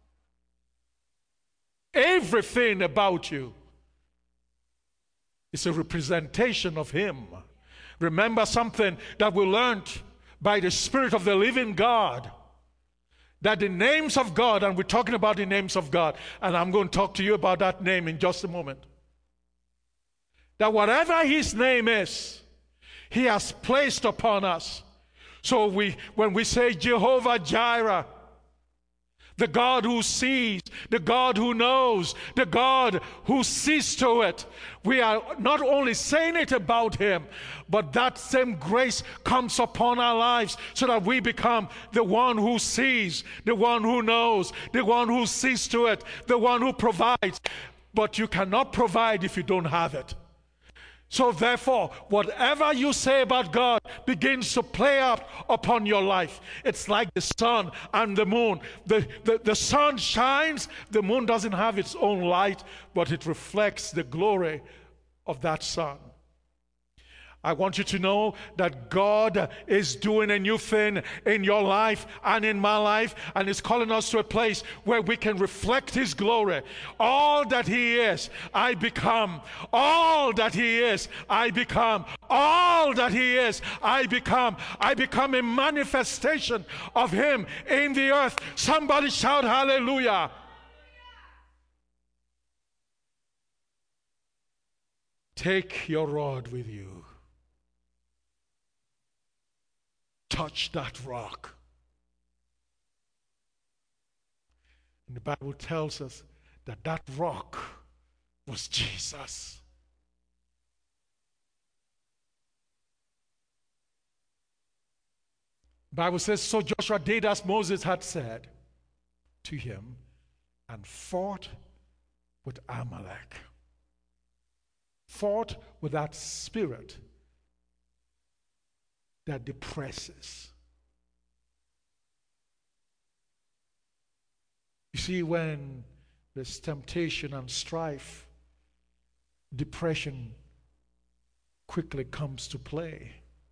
Everything about you is a representation of Him. Remember something that we learned by the Spirit of the living God, that the names of God, and we're talking about the names of God, and I'm going to talk to you about that name in just a moment, that whatever His name is, He has placed upon us. So when we say Jehovah Jireh, the God who sees, the God who knows, the God who sees to it, we are not only saying it about Him, but that same grace comes upon our lives so that we become the one who sees, the one who knows, the one who sees to it, the one who provides. But you cannot provide if you don't have it. So therefore, whatever you say about God begins to play out upon your life. It's like the sun and the moon. The sun shines, the moon doesn't have its own light, but it reflects the glory of that sun. I want you to know that God is doing a new thing in your life and in my life, and is calling us to a place where we can reflect His glory. All that He is, I become. All that He is, I become. All that He is, I become. I become a manifestation of Him in the earth. Somebody shout hallelujah. Take your rod with you. Touch that rock. And the Bible tells us that that rock was Jesus. The Bible says, so Joshua did as Moses had said to him and fought with Amalek. fought with that spirit that depresses. You see, when there's temptation and strife, depression quickly comes to play.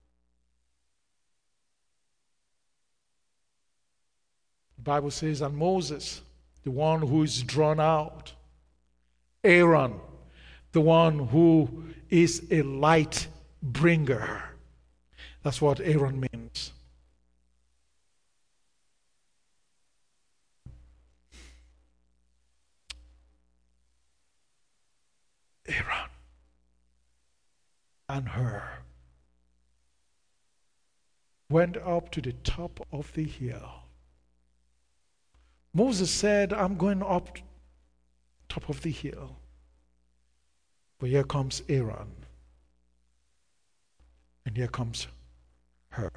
The Bible says, and Moses, the one who is drawn out, Aaron, the one who is a light bringer. That's what Aaron means. Aaron and Hur went up to the top of the hill. Moses said, I'm going up top of the hill. But here comes Aaron. And here comes Hur.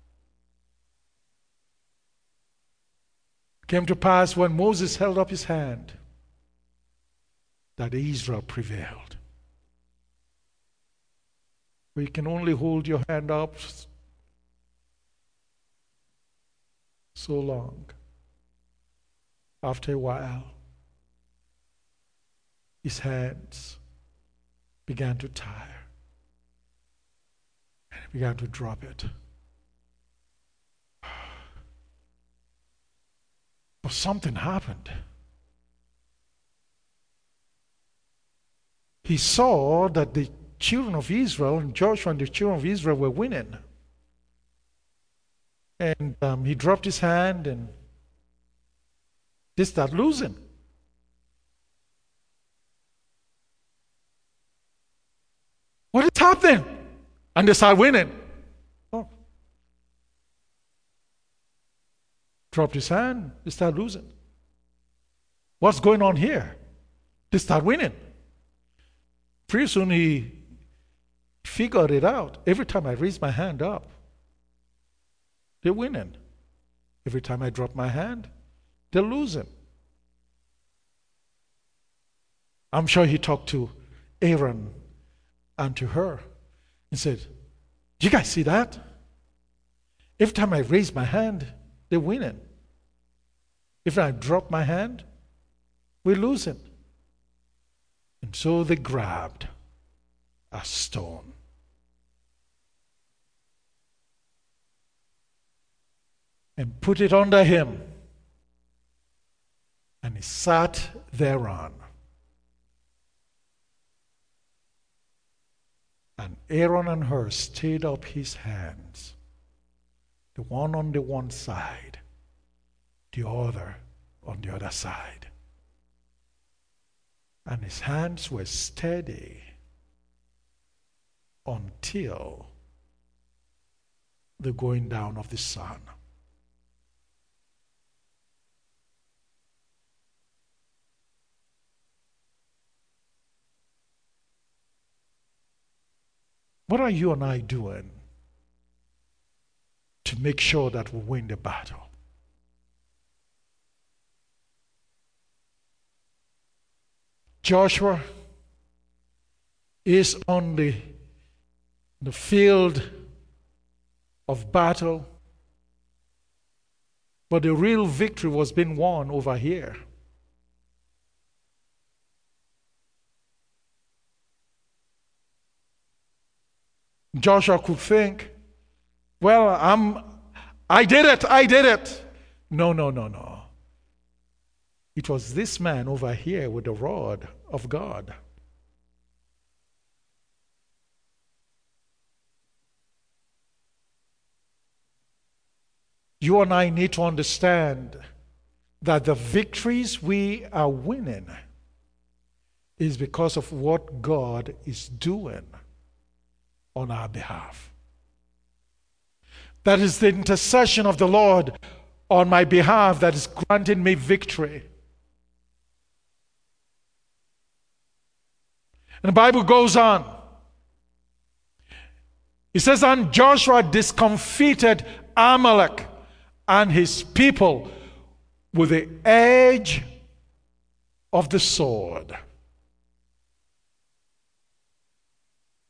It came to pass when Moses held up his hand that Israel prevailed. But you can only hold your hand up so long. After a while, his hands began to tire, and he began to drop it. But something happened. He saw that the children of Israel, and Joshua and the children of Israel, were winning. And he dropped his hand and they start losing. What is happening? And they start winning. Oh. Dropped his hand, they start losing. What's going on here? They start winning. Pretty soon he figured it out. Every time I raise my hand up, they're winning. Every time I drop my hand, they're losing. I'm sure he talked to Aaron and to Hur and said, do you guys see that? Every time I raise my hand, they're winning. If I drop my hand, we're losing. And so they grabbed a stone. And put it under him. And he sat thereon. And Aaron and Hur stayed up his hands, the one on the one side, the other on the other side. And his hands were steady until the going down of the sun. What are you and I doing to make sure that we win the battle? Joshua is on the field of battle, but the real victory was being won over here. Joshua could think, well, I did it. No. It was this man over here with the rod of God. You and I need to understand that the victories we are winning is because of what God is doing on our behalf. That is the intercession of the Lord on my behalf that is granting me victory. And the Bible goes on. It says, and Joshua discomfited Amalek and his people with the edge of the sword.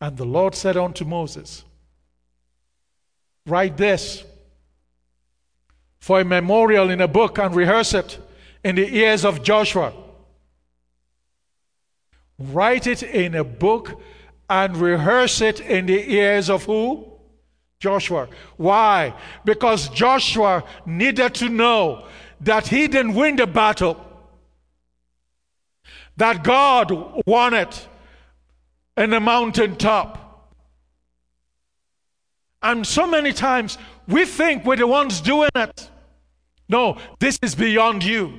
And the Lord said unto Moses, write this for a memorial in a book, and rehearse it in the ears of Joshua. Write it in a book and rehearse it in the ears of who? Joshua. Why? Because Joshua needed to know that he didn't win the battle, that God won it in the mountaintop. And so many times we think we're the ones doing it. No, this is beyond you.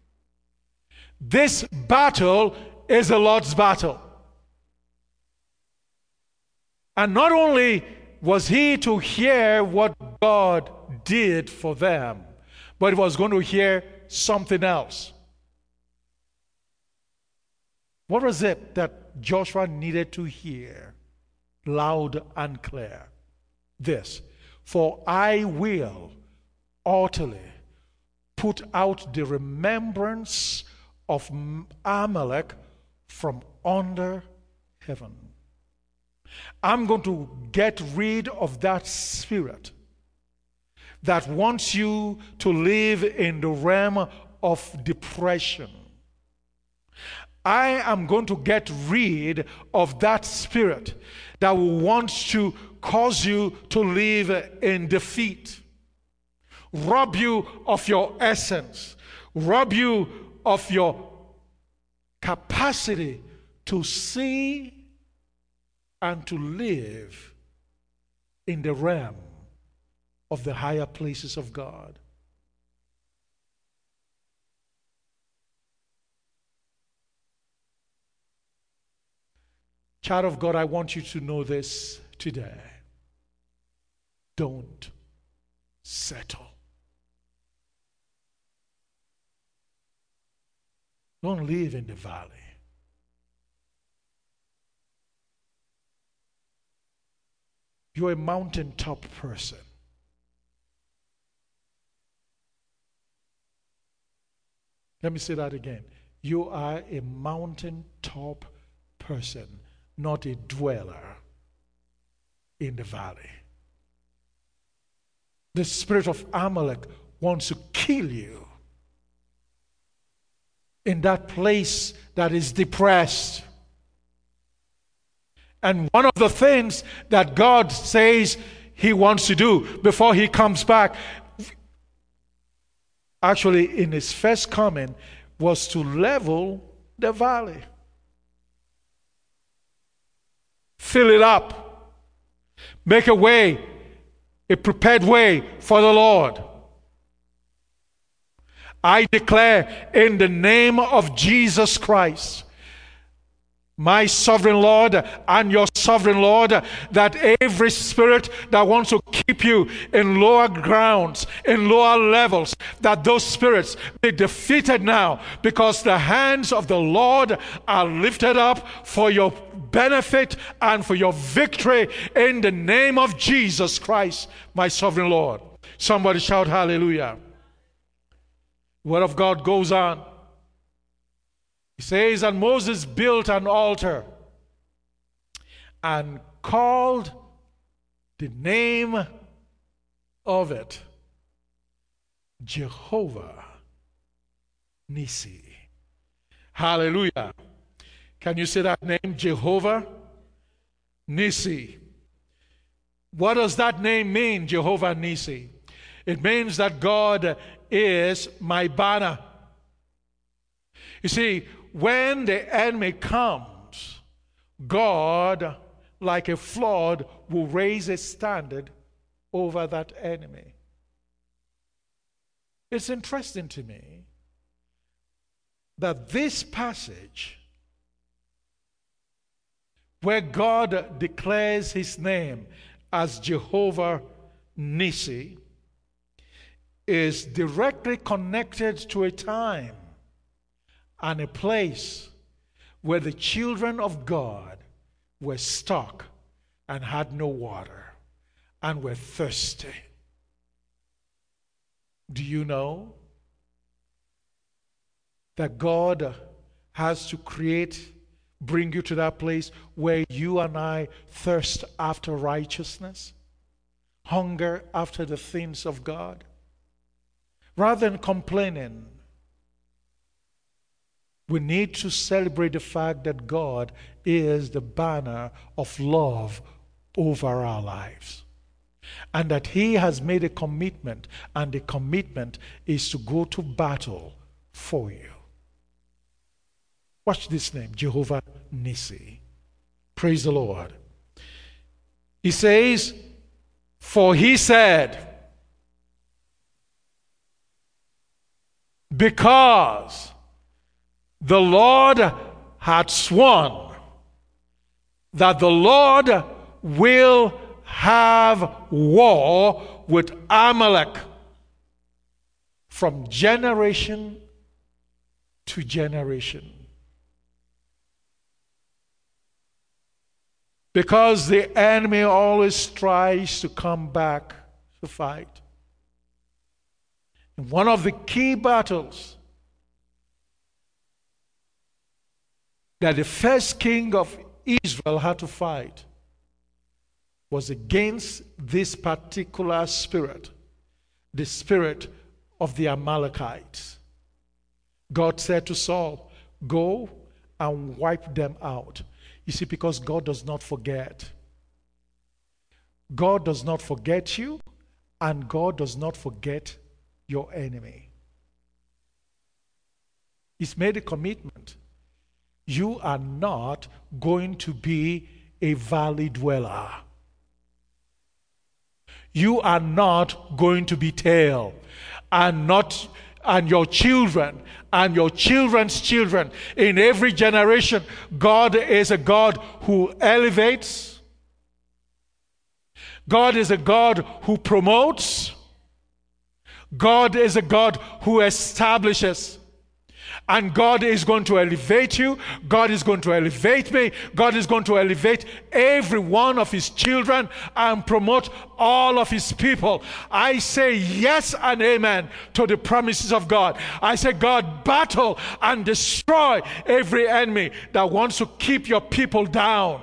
This battle is the Lord's battle. And not only was he to hear what God did for them, but he was going to hear something else. What was it that Joshua needed to hear loud and clear? This: for I will utterly put out the remembrance of Amalek from under heaven. I'm going to get rid of that spirit that wants you to live in the realm of depression. I am going to get rid of that spirit that will want to cause you to live in defeat, rob you of your essence, rob you of your capacity to see and to live in the realm of the higher places of God. Child of God, I want you to know this today. Don't settle. Don't live in the valley. You're a mountaintop person. Let me say that again. You are a mountaintop person, not a dweller in the valley. The spirit of Amalek wants to kill you in that place that is depressed. And one of the things that God says he wants to do before he comes back, actually in his first coming, was to level the valley. Fill it up. Make a way, a prepared way for the Lord. I declare in the name of Jesus Christ, my sovereign Lord and your sovereign Lord, that every spirit that wants to keep you in lower grounds, in lower levels, that those spirits be defeated now, because the hands of the Lord are lifted up for your benefit and for your victory in the name of Jesus Christ, my sovereign Lord. Somebody shout hallelujah. Word of God goes on. He says, and Moses built an altar and called the name of it Jehovah Nissi. Hallelujah. Can you say that name, Jehovah Nissi? What does that name mean, Jehovah Nissi? It means that God is my banner. You see, when the enemy comes, God, like a flood, will raise a standard over that enemy. It's interesting to me that this passage, where God declares his name as Jehovah Nissi, is directly connected to a time and a place where the children of God were stuck and had no water and were thirsty. Do you know that God has to create bring you to that place where you and I thirst after righteousness, hunger after the things of God. Rather than complaining, we need to celebrate the fact that God is the banner of love over our lives. And that He has made a commitment, and the commitment is to go to battle for you. Watch this name, Jehovah Nissi. Praise the Lord. He says, for He said, because the Lord had sworn that the Lord will have war with Amalek from generation to generation. Because the enemy always tries to come back to fight. And one of the key battles that the first king of Israel had to fight was against this particular spirit, the spirit of the Amalekites. God said to Saul, go and wipe them out. You see, because God does not forget. God does not forget you, and God does not forget your enemy. He's made a commitment. You are not going to be a valley dweller. You are not going to be tail, and your children and your children's children. In every generation, God is a God who elevates. God is a God who promotes. God is a God who establishes. And God is going to elevate you. God is going to elevate me. God is going to elevate every one of His children and promote all of His people. I say yes and amen to the promises of God. I say, God, battle and destroy every enemy that wants to keep your people down.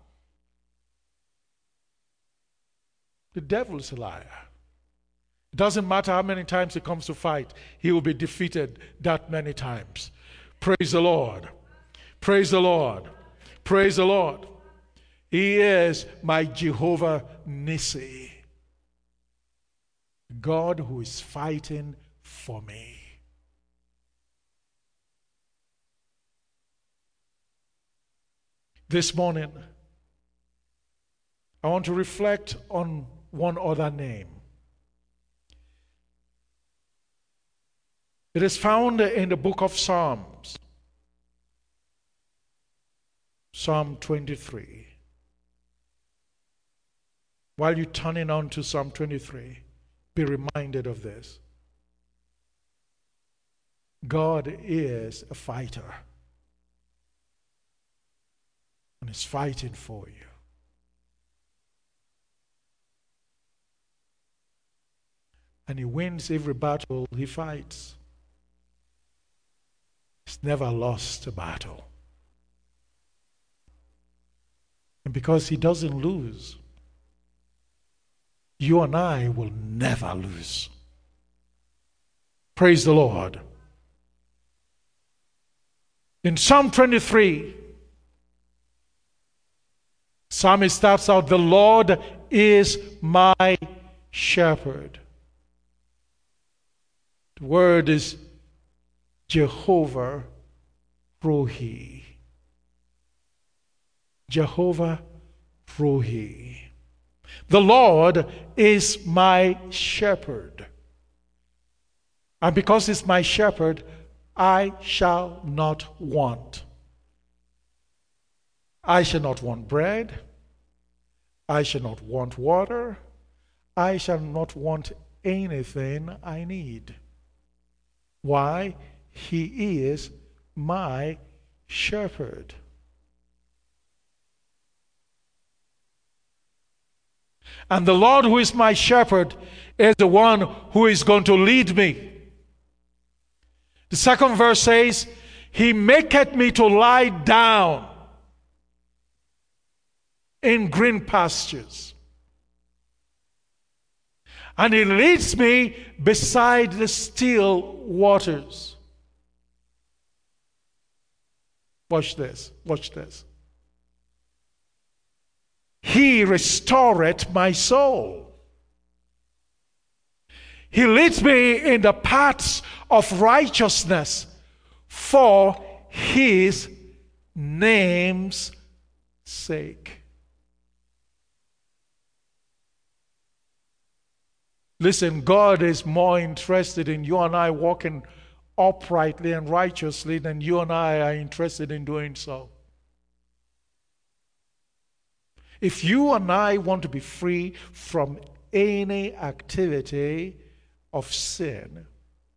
The devil is a liar. It doesn't matter how many times he comes to fight, he will be defeated that many times. Praise the Lord. Praise the Lord. Praise the Lord. He is my Jehovah Nissi. God who is fighting for me. This morning, I want to reflect on one other name. It is found in the book of Psalms, Psalm 23. While you're turning on to Psalm 23, be reminded of this. God is a fighter, and is fighting for you. And He wins every battle He fights. He's never lost a battle. And because He doesn't lose, you and I will never lose. Praise the Lord. In Psalm 23, Psalmist starts out, the Lord is my shepherd. The word is Jehovah Rohi. Jehovah Rohi. The Lord is my shepherd. And because He's my shepherd, I shall not want. I shall not want bread. I shall not want water. I shall not want anything I need. Why? He is my shepherd. And the Lord who is my shepherd is the one who is going to lead me. The second verse says, He maketh me to lie down in green pastures. And he leads me beside the still waters. Watch this, watch this. He restoreth my soul. He leads me in the paths of righteousness for his name's sake. Listen, God is more interested in you and I walking uprightly and righteously than you and I are interested in doing so. If you and I want to be free from any activity of sin,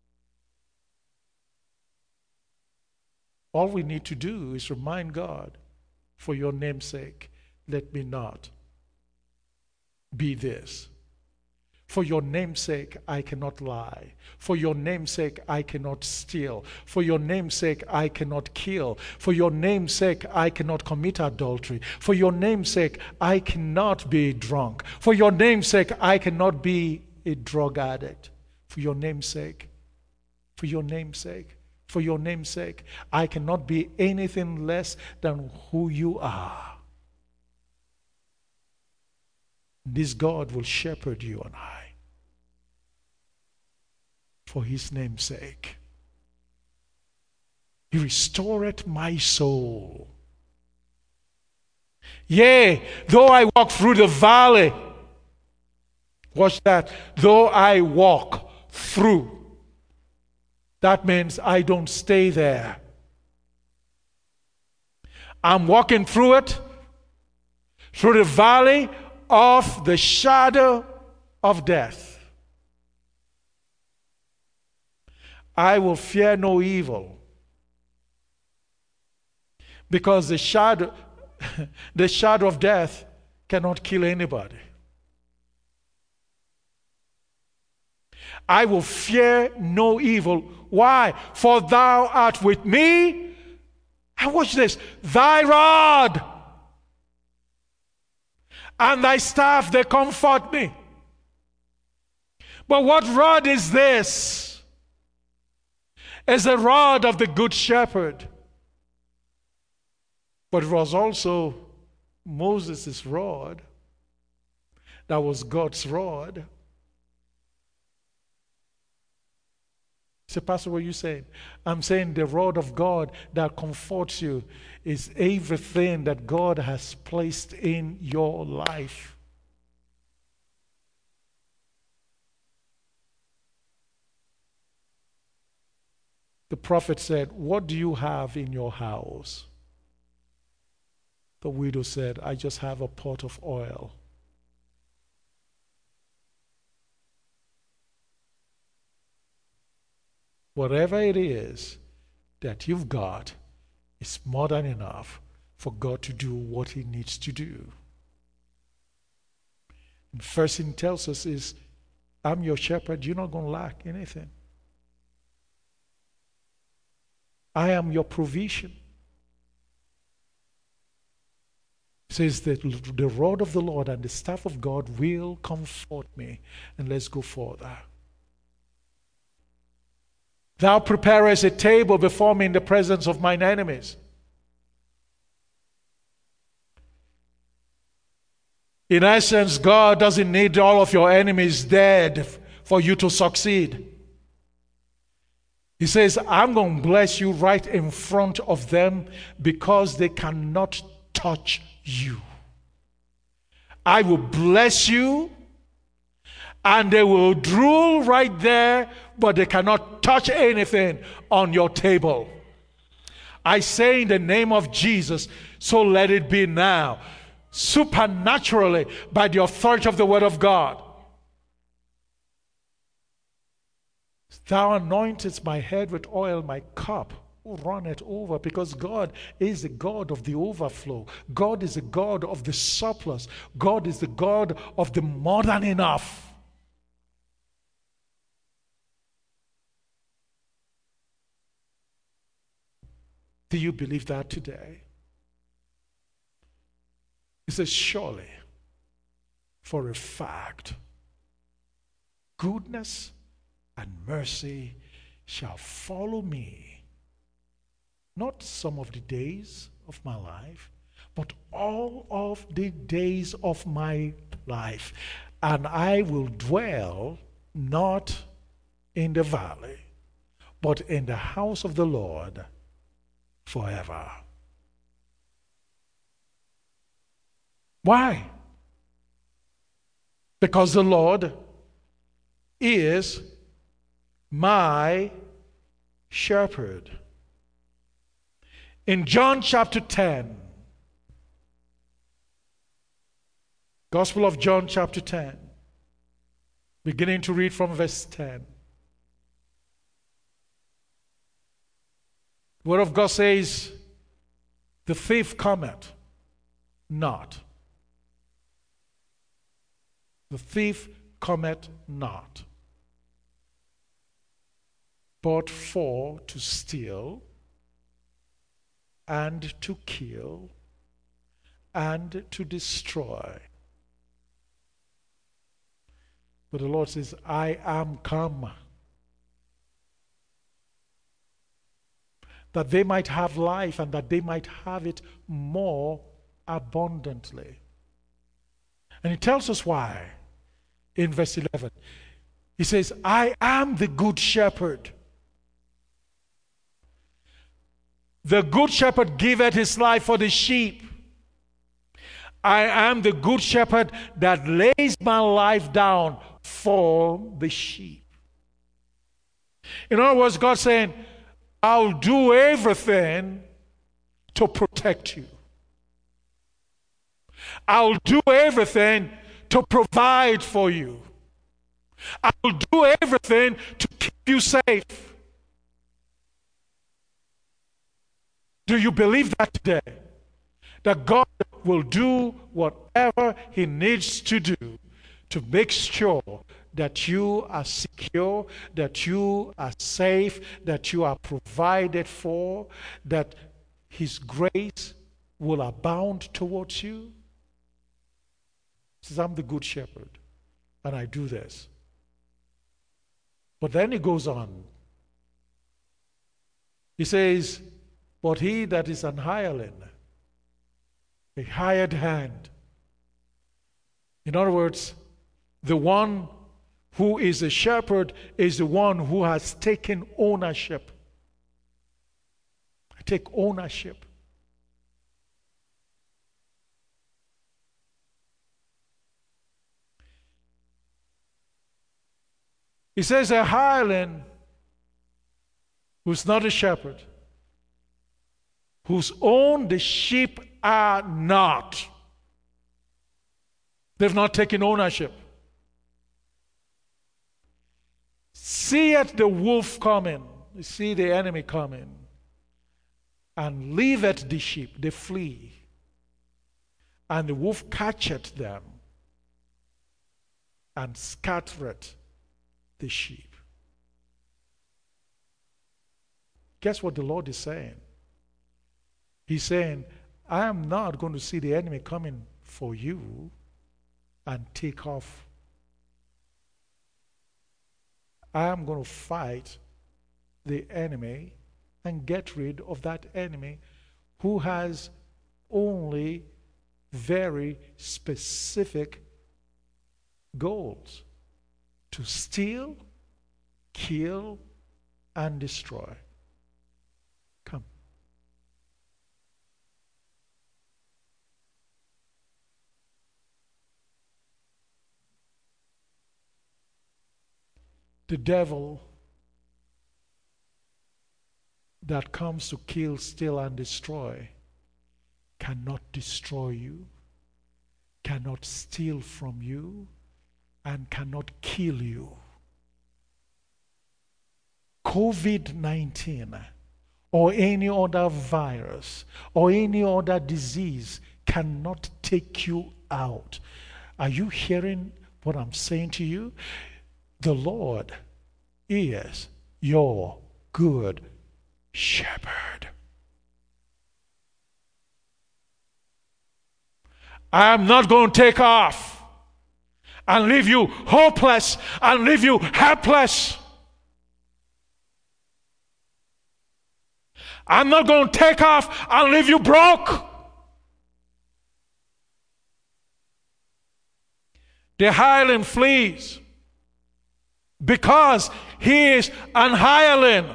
all we need to do is remind God, for your name's sake, let me not be this. For your name's sake, I cannot lie. For your name's sake, I cannot steal. For your name's sake, I cannot kill. For your name's sake, I cannot commit adultery. For your name's sake, I cannot be drunk. For your name's sake, I cannot be a drug addict. For your name's sake, for your name's sake, for your name's sake, I cannot be anything less than who you are. This God will shepherd you and I for his name's sake. He restoreth my soul. Yea, though I walk through the valley, watch that, though I walk through, that means I don't stay there. I'm walking through it, through the valley of the shadow of death. I will fear no evil, because the shadow of death cannot kill anybody. I will fear no evil. Why? For thou art with me. And watch this. Thy rod and thy staff, they comfort me. But what rod is this? It's the rod of the good shepherd. But it was also Moses' rod. That was God's rod. Say, Pastor, what are you saying? I'm saying the rod of God that comforts you is everything that God has placed in your life. The prophet said, what do you have in your house? The widow said, I just have a pot of oil. Whatever it is that you've got is more than enough for God to do what he needs to do. And first thing he tells us is, I'm your shepherd, you're not going to lack anything. I am your provision. It says that the rod of the Lord and the staff of God will comfort me. And let's go further. Thou preparest a table before me in the presence of mine enemies. In essence, God doesn't need all of your enemies dead for you to succeed. He says, I'm going to bless you right in front of them because they cannot touch you. I will bless you and they will drool right there, but they cannot touch anything on your table. I say in the name of Jesus, so let it be now. Supernaturally, by the authority of the word of God. Thou anointest my head with oil, my cup runneth over, because God is the God of the overflow. God is the God of the surplus. God is the God of the more than enough. Do you believe that today? He says, surely, for a fact, goodness and mercy shall follow me, not some of the days of my life, but all of the days of my life. And I will dwell not in the valley, but in the house of the Lord forever. Why? Because the Lord is my shepherd. In John chapter 10, Gospel of John chapter 10, beginning to read from verse 10. The Word of God says, the thief cometh not. The thief cometh not, but for to steal and to kill and to destroy. But the Lord says, I am come, that they might have life and that they might have it more abundantly. And he tells us why in verse 11. He says, I am the good shepherd. The good shepherd giveth his life for the sheep. I am the good shepherd that lays my life down for the sheep. In other words, God's saying, I'll do everything to protect you. I'll do everything to provide for you. I'll do everything to keep you safe. Do you believe that today? That God will do whatever He needs to do to make sure that you are secure, that you are safe, that you are provided for, that His grace will abound towards you? He says, I'm the good shepherd, and I do this. But then he goes on. He says, but he that is an hireling, a hired hand. In other words, the one who is a shepherd is the one who has taken ownership. I take ownership. He says a hireling who's not a shepherd, whose own the sheep are not. They've not taken ownership. Seeth the wolf coming, you see the enemy coming, and leaveth the sheep, they flee. And the wolf catcheth them and scattereth the sheep. Guess what the Lord is saying? He's saying, I am not going to see the enemy coming for you and take off. I am going to fight the enemy and get rid of that enemy who has only very specific goals: to steal, kill, and destroy. Come. The devil that comes to kill, steal, and destroy cannot destroy you, cannot steal from you, and cannot kill you. COVID-19 or any other virus or any other disease cannot take you out. Are you hearing what I'm saying to you? The Lord is your good shepherd. I am not going to take off and leave you hopeless and leave you helpless. I'm not going to take off and leave you broke. The hireling flees because he is an hireling.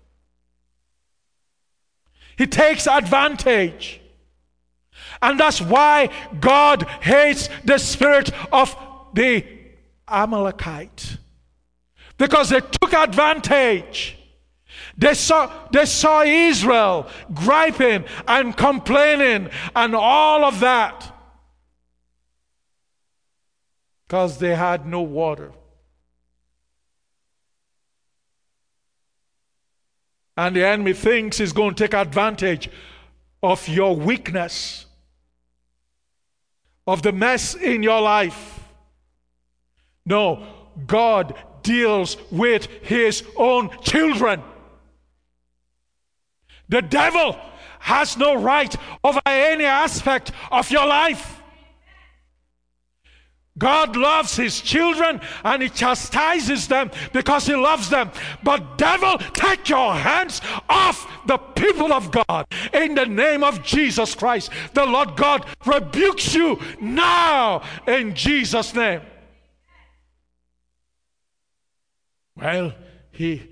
He takes advantage. And that's why God hates the spirit of the Amalekite. Because they took advantage. They saw Israel griping and complaining and all of that. Because they had no water. And the enemy thinks he's going to take advantage of your weakness, of the mess in your life. No, God deals with his own children. The devil has no right over any aspect of your life. God loves his children and he chastises them because he loves them. But devil, take your hands off the people of God in the name of Jesus Christ. The Lord God rebukes you now in Jesus' name. Well, he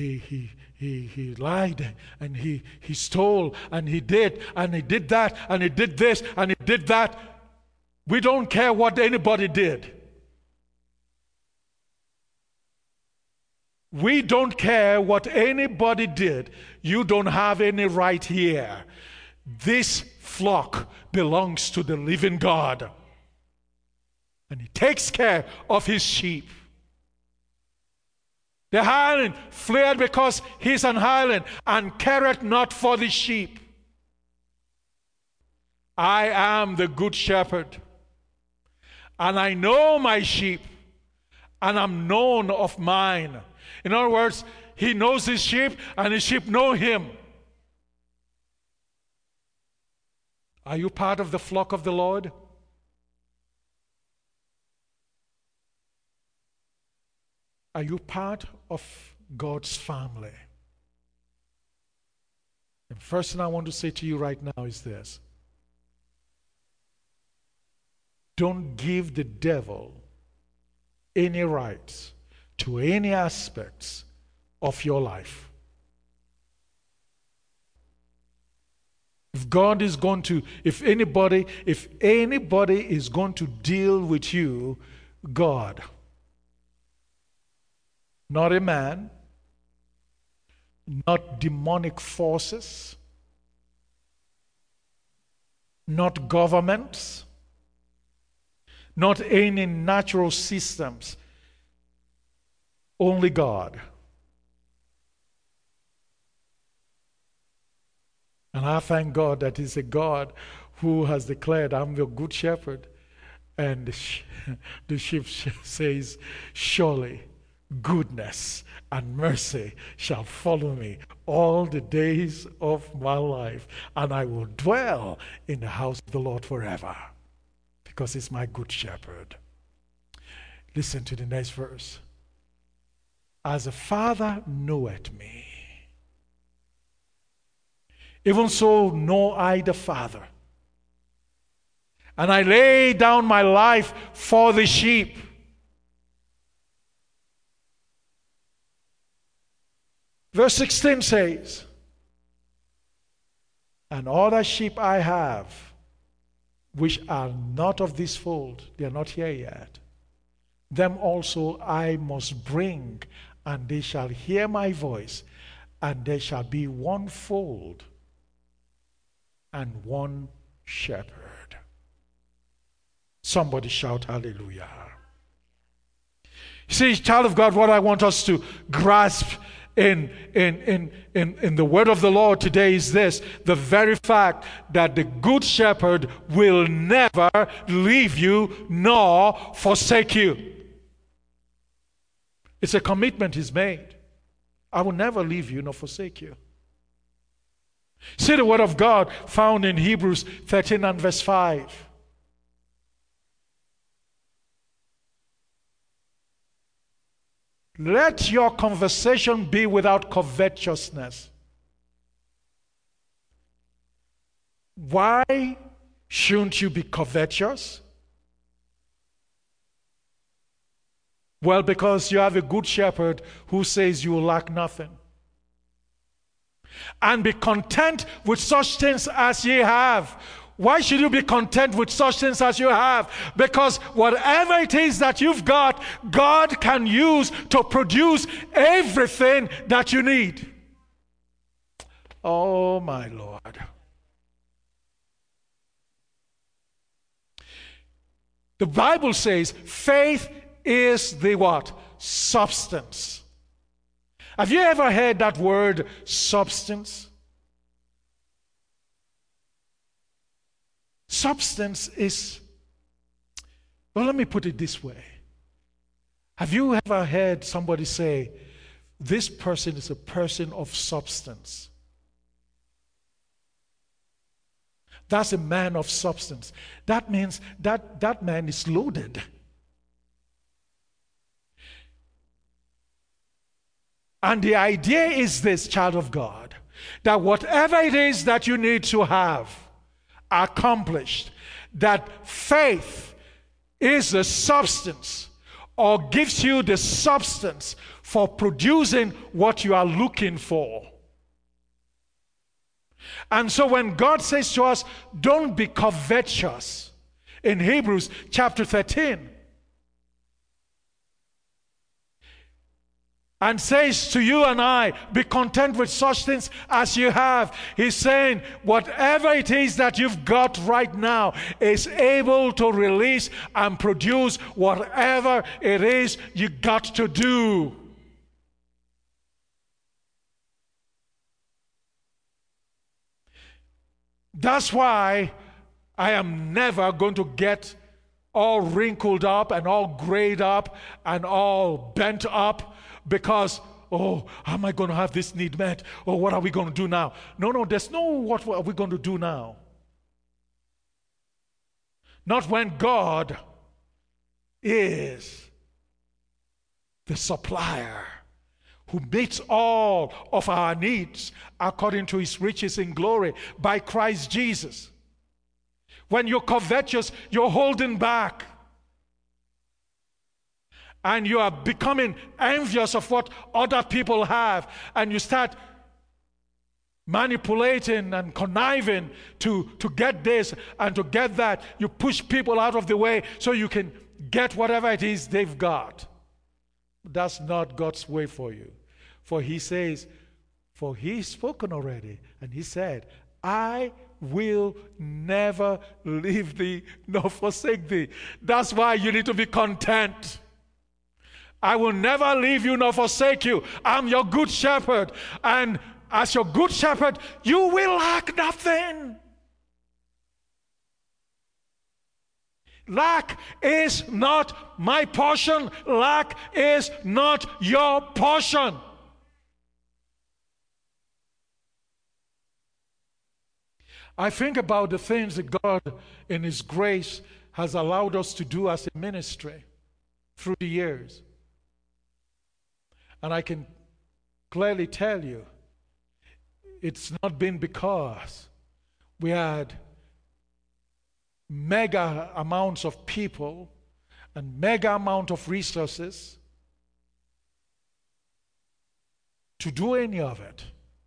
lied and he stole and he did that and he did this and he did that. We don't care what anybody did. We don't care what anybody did. You don't have any right here. This flock belongs to the living God. And he takes care of his sheep. The hireling fled because he's an hireling and careth not for the sheep. I am the good shepherd. And I know my sheep, and I'm known of mine. In other words, he knows his sheep, and his sheep know him. Are you part of the flock of the Lord? Are you part of God's family? The first thing I want to say to you right now is this. Don't give the devil any rights to any aspects of your life. If anybody is going to deal with you, God. Not a man, not demonic forces, not governments, not any natural systems, only God. And I thank God that He's a God who has declared, I'm your good shepherd. And the sheep says, surely goodness and mercy shall follow me all the days of my life, and I will dwell in the house of the Lord forever, because He's my good shepherd. Listen to the next verse. As a father knoweth me, even so know I the Father. And I lay down my life for the sheep. Verse 16 says, and other sheep I have, which are not of this fold, they are not here yet. Them also I must bring, and they shall hear my voice, and there shall be one fold and one shepherd. Somebody shout hallelujah. See, child of God, what I want us to grasp in the word of the Lord today is this: the very fact that the good shepherd will never leave you nor forsake you. It's a commitment He's made. I will never leave you nor forsake you. See the word of God found in Hebrews 13 and verse 5. Let your conversation be without covetousness. Why shouldn't you be covetous? Well, because you have a good shepherd who says you will lack nothing. And be content with such things as ye have. Why should you be content with such things as you have? Because whatever it is that you've got, God can use to produce everything that you need. Oh, my Lord. The Bible says faith is the what? Substance. Have you ever heard that word, substance? Substance is, well, let me put it this way. Have you ever heard somebody say, this person is a person of substance? That's a man of substance. That means that man is loaded. And the idea is this, child of God, that whatever it is that you need to have accomplished, that faith is the substance or gives you the substance for producing what you are looking for. And so when God says to us, don't be covetous, in Hebrews chapter 13, and says to you and I, be content with such things as you have. He's saying, whatever it is that you've got right now is able to release and produce whatever it is you got to do. That's why I am never going to get all wrinkled up and all grayed up and all bent up because, oh, how am I going to have this need met? Or what are we going to do now? No, there's no what are we going to do now. Not when God is the supplier who meets all of our needs according to his riches in glory by Christ Jesus. When you're covetous, you're holding back. And you are becoming envious of what other people have. And you start manipulating and conniving to get this and to get that. You push people out of the way so you can get whatever it is they've got. That's not God's way for you. For he says, for he's spoken already, and he said, I will never leave thee nor forsake thee. That's why you need to be content. I will never leave you nor forsake you. I'm your good shepherd. And as your good shepherd, you will lack nothing. Lack is not my portion. Lack is not your portion. I think about the things that God in his grace has allowed us to do as a ministry through the years. And I can clearly tell you, it's not been because we had mega amounts of people and mega amount of resources to do any of it,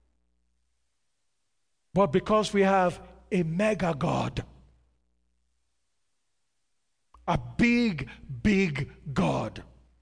but because we have a mega God, a big, big God,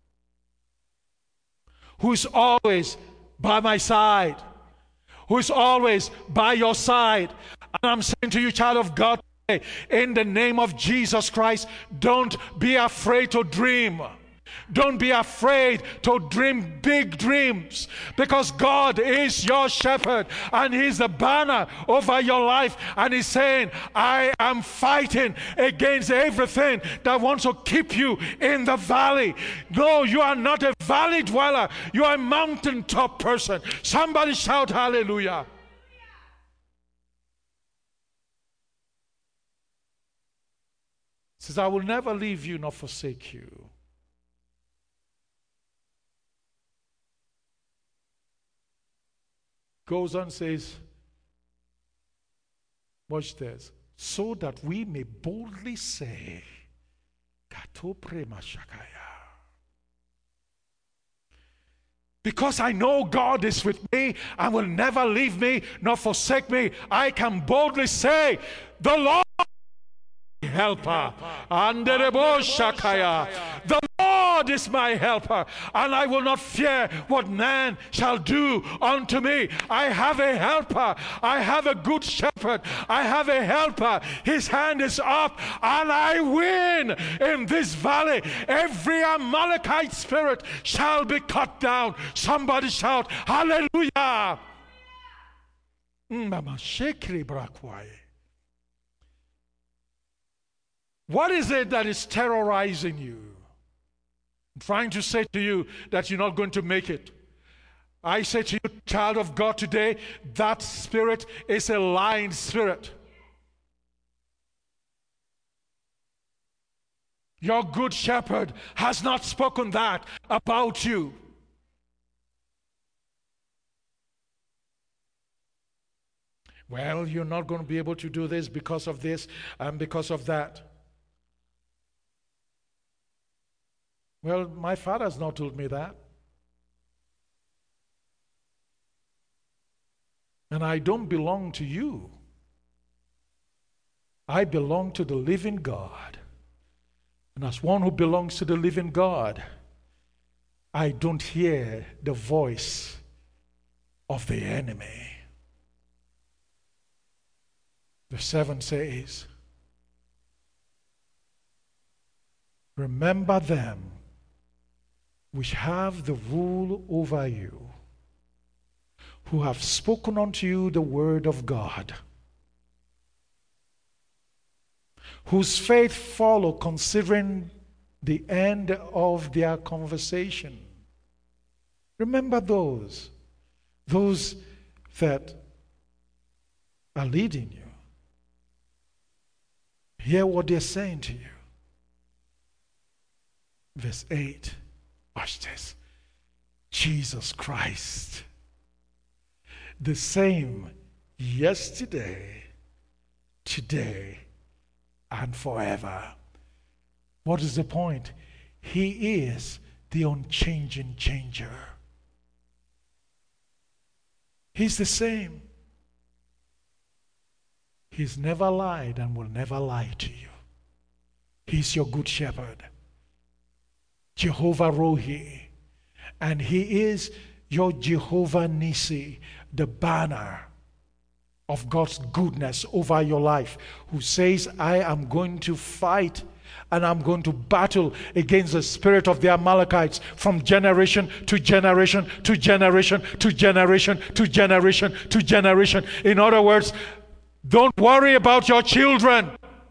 who's always by my side, who's always by your side. And I'm saying to you, child of God, in the name of Jesus Christ, don't be afraid to dream. Don't be afraid to dream big dreams, because God is your shepherd and he's the banner over your life, and he's saying, I am fighting against everything that wants to keep you in the valley. No, you are not a valley dweller. You are a mountaintop person. Somebody shout hallelujah. He says, I will never leave you nor forsake you. Goes on, says, watch this, so that we may boldly say, Kato prema shakaya. Because I know God is with me and will never leave me nor forsake me, I can boldly say, the Lord is my helper. The Lord is my helper, and I will not fear what man shall do unto me. I have a helper. I have a good shepherd. I have a helper. His hand is up, and I win in this valley. Every Amalekite spirit shall be cut down. Somebody shout, hallelujah. What is it that is terrorizing you? I'm trying to say to you that you're not going to make it. I say to you, child of God, today, that spirit is a lying spirit. Your good shepherd has not spoken that about you. Well, you're not going to be able to do this because of this and because of that. Well, my father has not told me that. And I don't belong to you. I belong to the living God. And as one who belongs to the living God, I don't hear the voice of the enemy. Verse 7 says, remember them which have the rule over you, who have spoken unto you the word of God, whose faith follow considering the end of their conversation. Remember those that are leading you. Hear what they're saying to you. Verse 8. Watch this. Jesus Christ, the same yesterday, today, and forever. What is the point? He is the unchanging changer. He's the same. He's never lied and will never lie to you. He's your good shepherd, Jehovah Rohi, and he is your Jehovah Nissi, the banner of God's goodness over your life, who says, I am going to fight and I'm going to battle against the spirit of the Amalekites from generation to generation to generation to generation to generation to generation. In other words, don't worry about your children.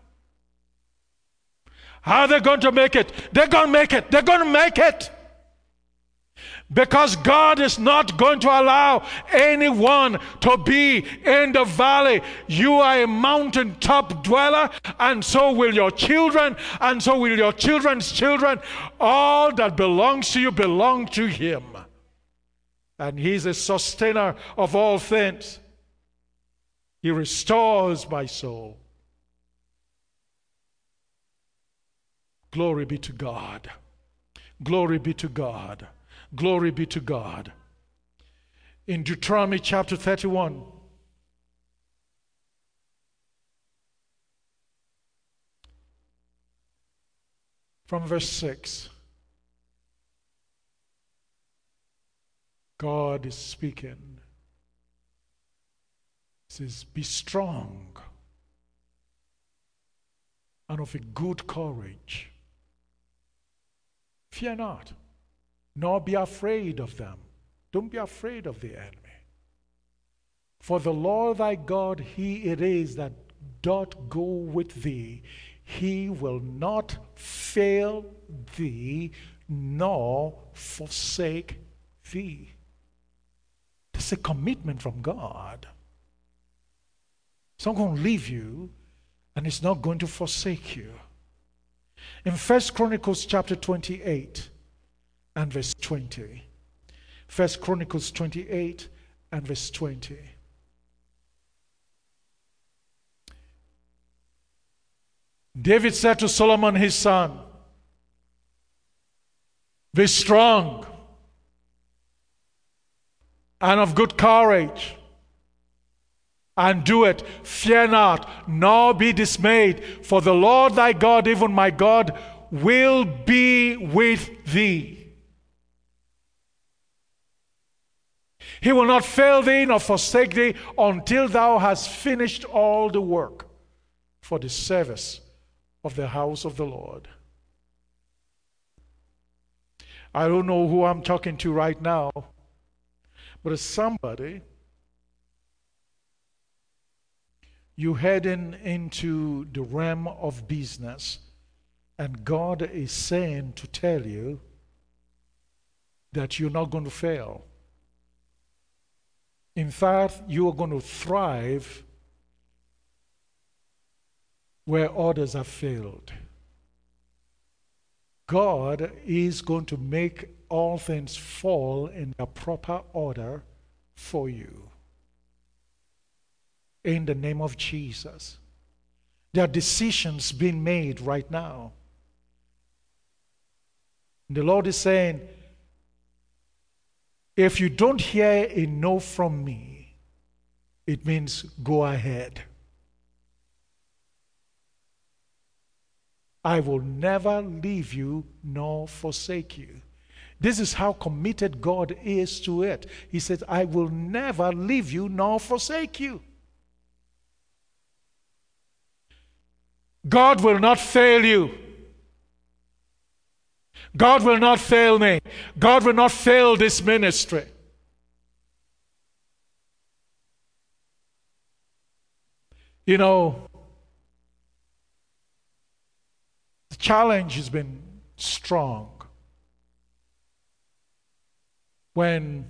How are they going to make it? They're going to make it. They're going to make it. Because God is not going to allow anyone to be in the valley. You are a mountaintop dweller, and so will your children, and so will your children's children. All that belongs to you belong to him. And he's a sustainer of all things. He restores my soul. Glory be to God. Glory be to God. Glory be to God. In Deuteronomy chapter 31, from verse 6, God is speaking. He says, be strong and of a good courage. Fear not, nor be afraid of them. Don't be afraid of the enemy. For the Lord thy God, he it is that doth go with thee. He will not fail thee, nor forsake thee. This is a commitment from God. It's not going to leave you, and it's not going to forsake you. In 1 Chronicles chapter 28 and verse 20. 1 Chronicles 28 and verse 20. David said to Solomon his son, be strong and of good courage, and do it. Fear not, nor be dismayed, for the Lord thy God, even my God, will be with thee. He will not fail thee nor forsake thee until thou hast finished all the work for the service of the house of the Lord. I don't know who I'm talking to right now, but as somebody, you're heading into the realm of business, and God is saying to tell you that you're not going to fail. In fact, you are going to thrive where others have failed. God is going to make all things fall in their proper order for you. In the name of Jesus. There are decisions being made right now. The Lord is saying, if you don't hear a no from me, it means go ahead. I will never leave you nor forsake you. This is how committed God is to it. He says, I will never leave you nor forsake you. God will not fail you. God will not fail me. God will not fail this ministry. You know, the challenge has been strong when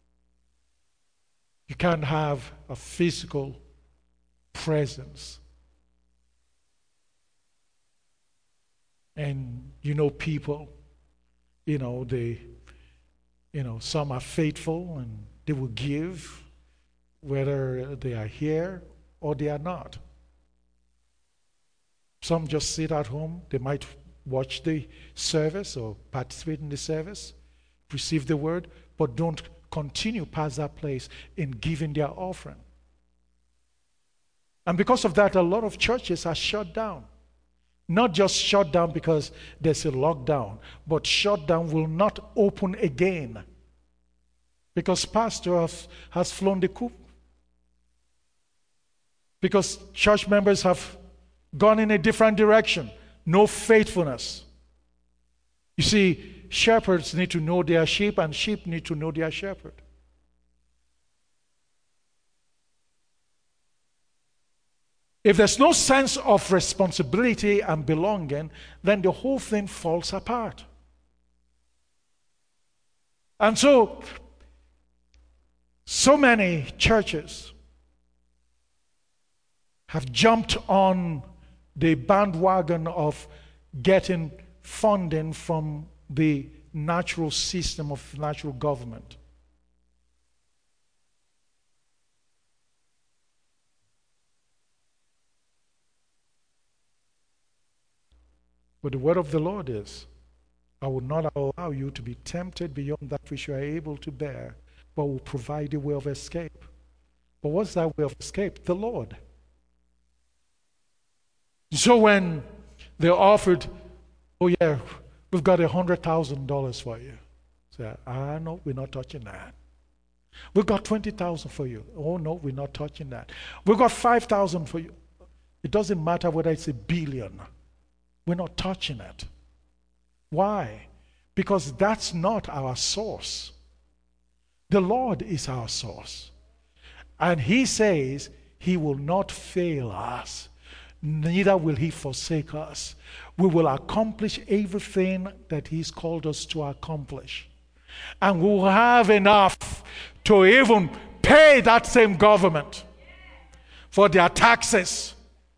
you can't have a physical presence. And you know, people, some are faithful and they will give whether they are here or they are not. Some just sit at home. They might watch the service or participate in the service, receive the word, but don't continue past that place in giving their offering. And because of that, a lot of churches are shut down. Not just shut down because there's a lockdown, but shut down will not open again because pastor has flown the coop. Because church members have gone in a different direction. No faithfulness. You see, shepherds need to know their sheep, and sheep need to know their shepherd. If there's no sense of responsibility and belonging, then the whole thing falls apart. And so many churches have jumped on the bandwagon of getting funding from the natural system of natural government. But the word of the Lord is, I will not allow you to be tempted beyond that which you are able to bear, but will provide a way of escape. But what's that way of escape? The Lord. So when they offered, oh yeah, we've got $100,000 for you. Say, no, we're not touching that. We've got 20,000 for you. Oh no, we're not touching that. We've got 5,000 for you. It doesn't matter whether it's $1 billion. We're not touching it. Why? Because that's not our source. The Lord is our source. And He says He will not fail us. Neither will He forsake us. We will accomplish everything that He's called us to accomplish. And we will have enough to even pay that same government for their taxes.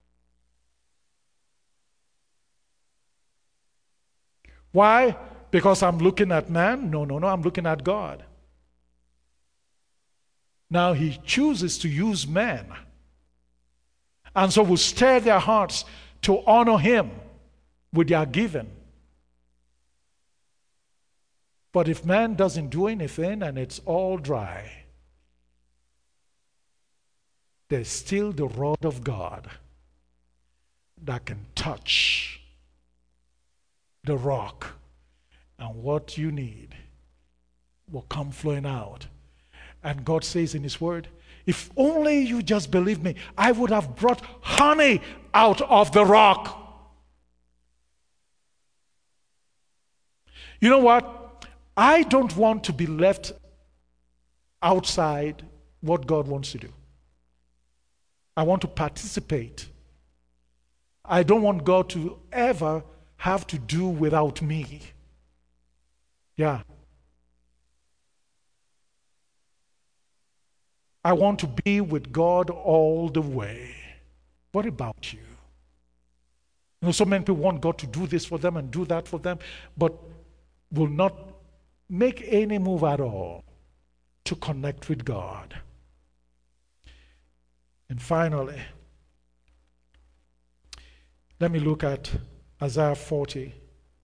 Why? Because I'm looking at man? No, I'm looking at God. Now he chooses to use men. And so will stir their hearts to honor him with their giving. But if man doesn't do anything and it's all dry, there's still the rod of God that can touch the rock, and what you need will come flowing out. And God says in his word, if only you just believe me, I would have brought honey out of the rock. You know what? I don't want to be left outside what God wants to do. I want to participate. I don't want God to ever have to do without me. Yeah. I want to be with God all the way. What about you? You know, so many people want God to do this for them and do that for them, but will not make any move at all to connect with God. And finally, let me look at Isaiah 40.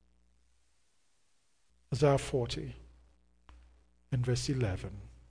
Isaiah 40 and verse 11.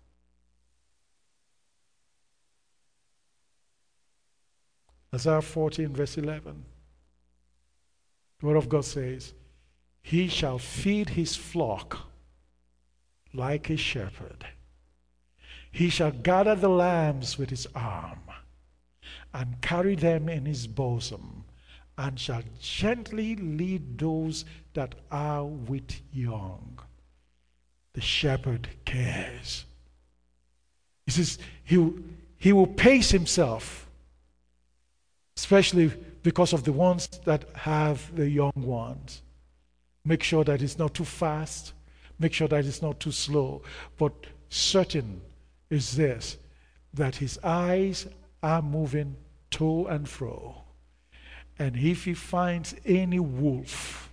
Isaiah 40 and verse 11. The word of God says, he shall feed his flock like a shepherd. He shall gather the lambs with his arm and carry them in his bosom, and shall gently lead those that are with young. The shepherd cares. He says he will pace himself, especially because of the ones that have the young ones. Make sure that it's not too fast. Make sure that it's not too slow. But certain is this, that his eyes are moving to and fro. And if he finds any wolf,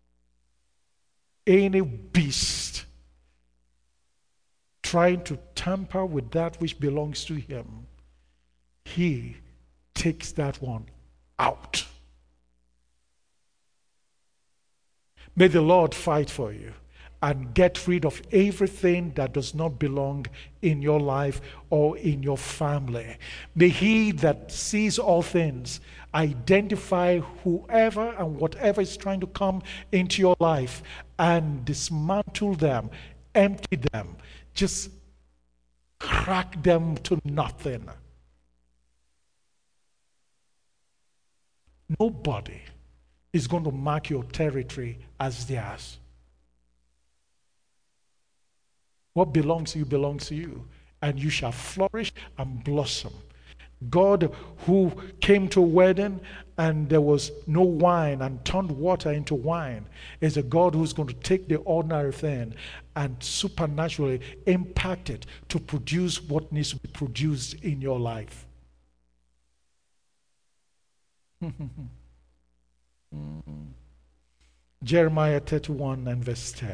any beast trying to tamper with that which belongs to him, he takes that one out. May the Lord fight for you and get rid of everything that does not belong in your life or in your family. May he that sees all things identify whoever and whatever is trying to come into your life and dismantle them, empty them, just crack them to nothing. Nobody is going to mark your territory as theirs. What belongs to you belongs to you, and you shall flourish and blossom. God, who came to a wedding and there was no wine and turned water into wine, is a God who's going to take the ordinary thing and supernaturally impact it to produce what needs to be produced in your life. Jeremiah 31 and verse 10.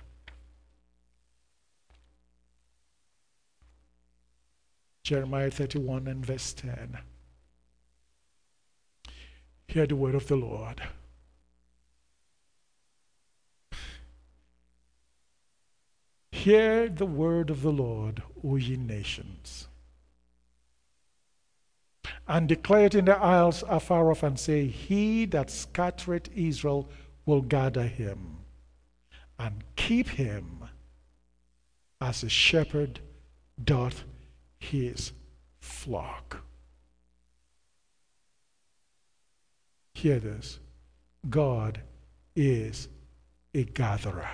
Jeremiah 31 and verse 10. Hear the word of the Lord. Hear the word of the Lord, O ye nations, and declare it in the isles afar off, and say, he that scattereth Israel will gather him, and keep him as a shepherd doth his flock. Hear this. God is a gatherer.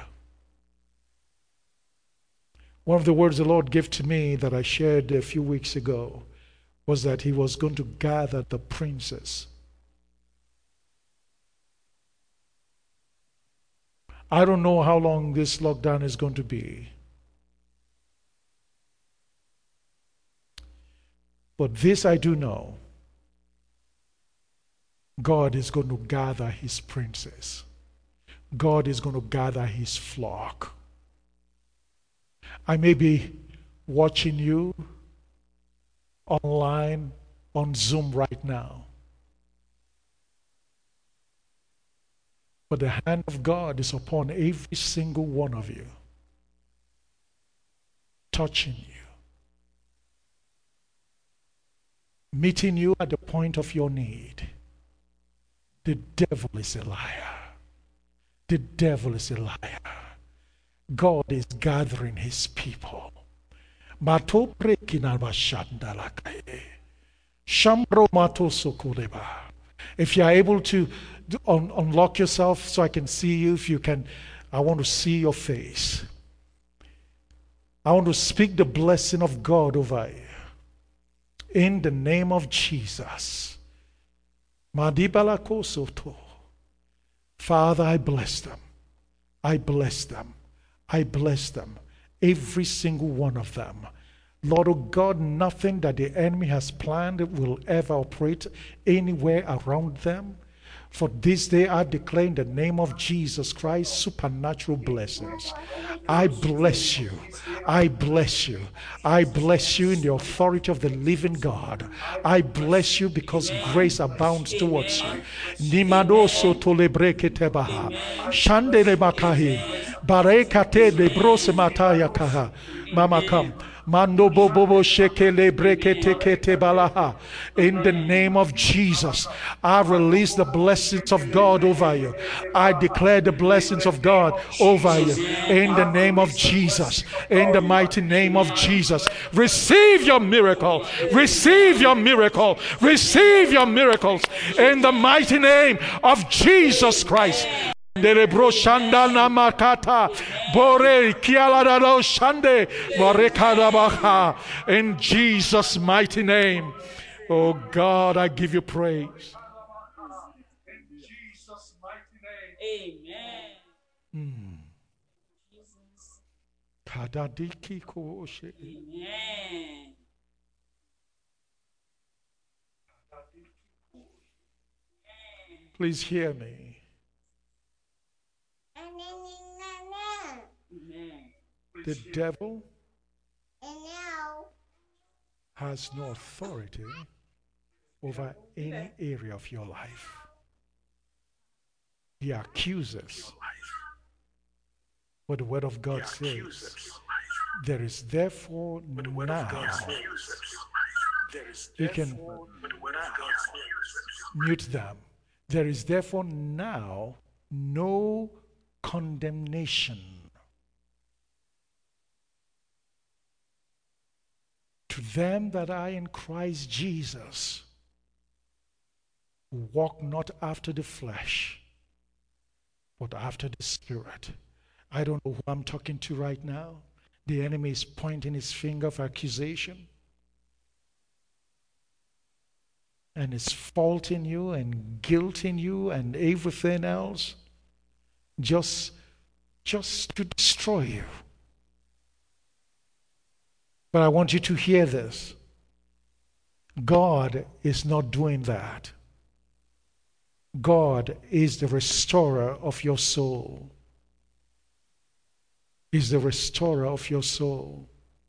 One of the words the Lord gave to me that I shared a few weeks ago was that he was going to gather the princes. I don't know how long this lockdown is going to be. But this I do know. God is going to gather his princes. God is going to gather his flock. I may be watching you online on Zoom right now. But the hand of God is upon every single one of you, touching you, meeting you at the point of your need. The devil is a liar. The devil is a liar. God is gathering his people. If you are able to unlock yourself so I can see you, if you can, I want to see your face. I want to speak the blessing of God over you. In the name of Jesus. Father, I bless them. I bless them. I bless them. Every single one of them. Lord oh God, nothing that the enemy has planned will ever operate anywhere around them. For this day I declare in the name of Jesus Christ supernatural blessings. I bless you. I bless you. I bless you in the authority of the living God. I bless you because grace abounds towards you. Nimado sotolebreketebaha. Shandele makahi. Barekate lebrose mataya kaha. Mama come. Mando bobobo shekele brekete kete balaha. In the name of Jesus, I release the blessings of God over you. I declare the blessings of God over you. In the name of Jesus, in the mighty name of Jesus, receive your miracle. Receive your miracle. Receive your miracles in the mighty name of Jesus Christ. Derebro shandana makata bore kialadado shande barekadabaha. In Jesus' mighty name. Oh God, I give you praise. In Jesus' mighty name. Amen. Kadadiki kooshe. Amen. Please hear me. The devil has no authority over any area of your life. He accuses. But the word of God says, there is therefore now. You can mute them. There is therefore now no condemnation to them that are in Christ Jesus, who walk not after the flesh, but after the Spirit. I don't know who I'm talking to right now. The enemy is pointing his finger of accusation and is faulting you and guilting you and everything else just to destroy you. But I want you to hear this. God is not doing that. God is the restorer of your soul. He's the restorer of your soul.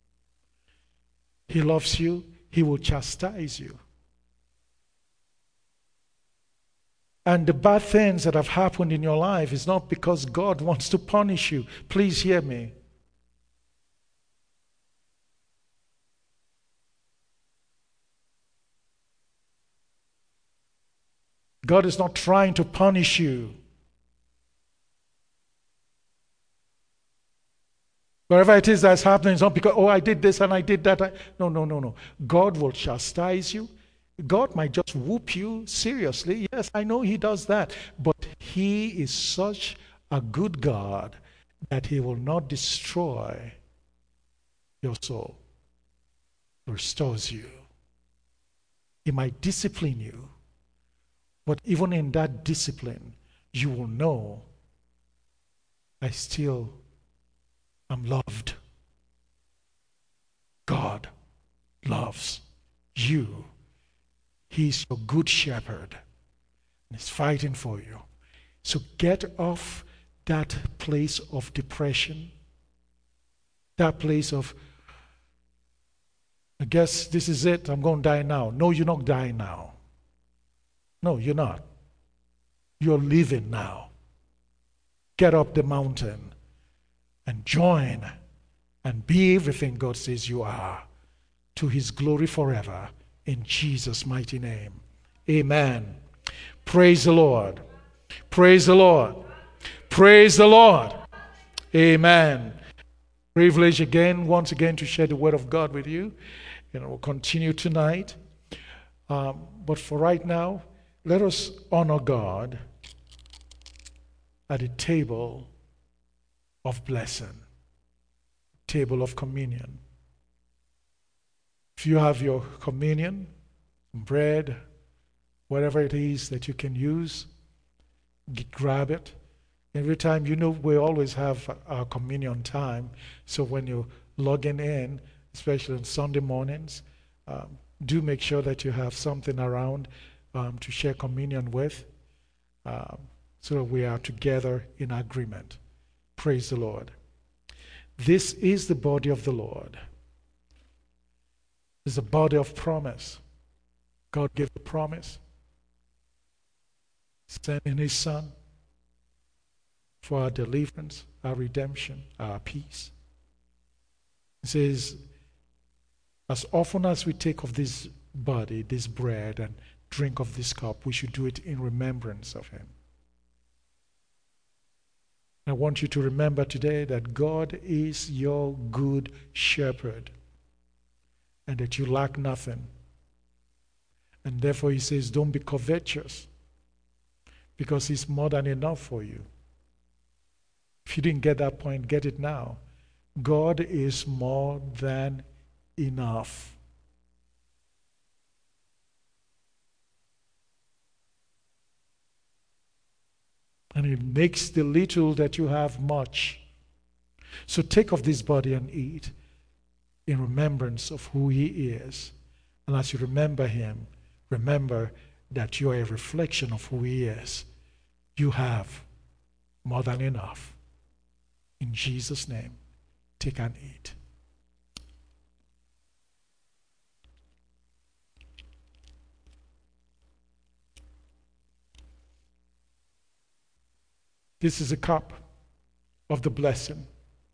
He loves you. He will chastise you. And the bad things that have happened in your life is not because God wants to punish you. Please hear me. God is not trying to punish you. Wherever it is that's happening, it's not because, oh, I did this and I did that. No. God will chastise you. God might just whoop you seriously. Yes, I know he does that. But he is such a good God that he will not destroy your soul. He restores you. He might discipline you. But even in that discipline, you will know, I still am loved. God loves you. He's your good shepherd. And he's fighting for you. So get off that place of depression, that place of I guess this is it. I'm going to die now. No, you're not dying now. No, you're not. You're living now. Get up the mountain and join and be everything God says you are, to his glory forever, in Jesus' mighty name. Amen. Praise the Lord. Praise the Lord. Praise the Lord. Amen. Privilege again, once again, to share the word of God with you. And we'll continue tonight. But for right now, let us honor God at a table of blessing, table of communion. If you have your communion, bread, whatever it is that you can use, grab it. Every time, we always have our communion time. So when you're logging in, especially on Sunday mornings, do make sure that you have something around to share communion with, so that we are together in agreement. Praise the Lord. This is the body of the Lord. It's a body of promise. God gave a promise, sending his Son for our deliverance, our redemption, our peace. It says, as often as we take of this body, this bread, and drink of this cup, we should do it in remembrance of him. I want you to remember today that God is your good shepherd and that you lack nothing. And therefore he says, don't be covetous, because he's more than enough for you. If you didn't get that point, get it now. God is more than enough. And it makes the little that you have much. So take of this body and eat in remembrance of who he is. And as you remember him, remember that you are a reflection of who he is. You have more than enough. In Jesus' name, take and eat. This is a cup of the blessing.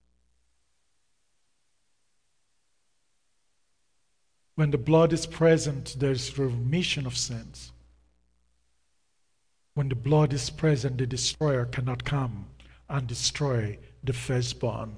When the blood is present, there is remission of sins. When the blood is present, the destroyer cannot come and destroy the firstborn.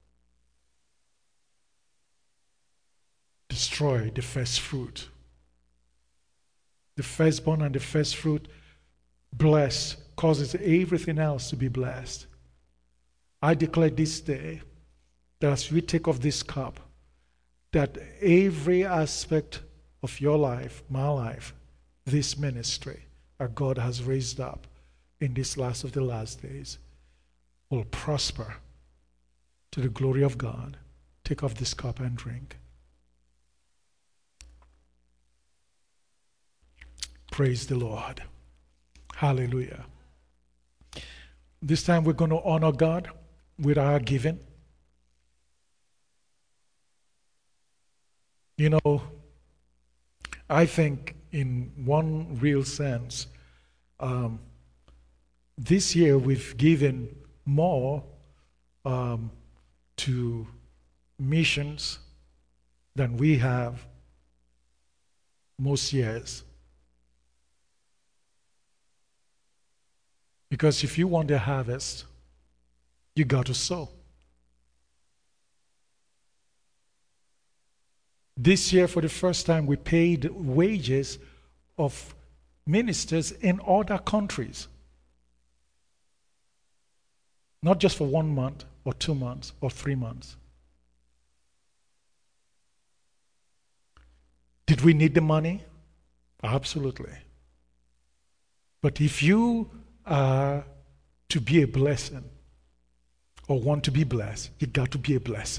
Destroy the first fruit. The firstborn and the first fruit, blessed, causes everything else to be blessed. I declare this day that as we take of this cup, that every aspect of your life, my life, this ministry that God has raised up in this last of the last days will prosper to the glory of God. Take of this cup and drink. Praise the Lord. Hallelujah. This time we're going to honor God with our giving. You know, I think in one real sense, this year we've given more to missions than we have most years. Because if you want a harvest, you got to sow. This year, for the first time, we paid wages of ministers in other countries. Not just for 1 month, or 2 months, or 3 months. Did we need the money? Absolutely. But if you are to be a blessing, or want to be blessed, you got to be a blessing.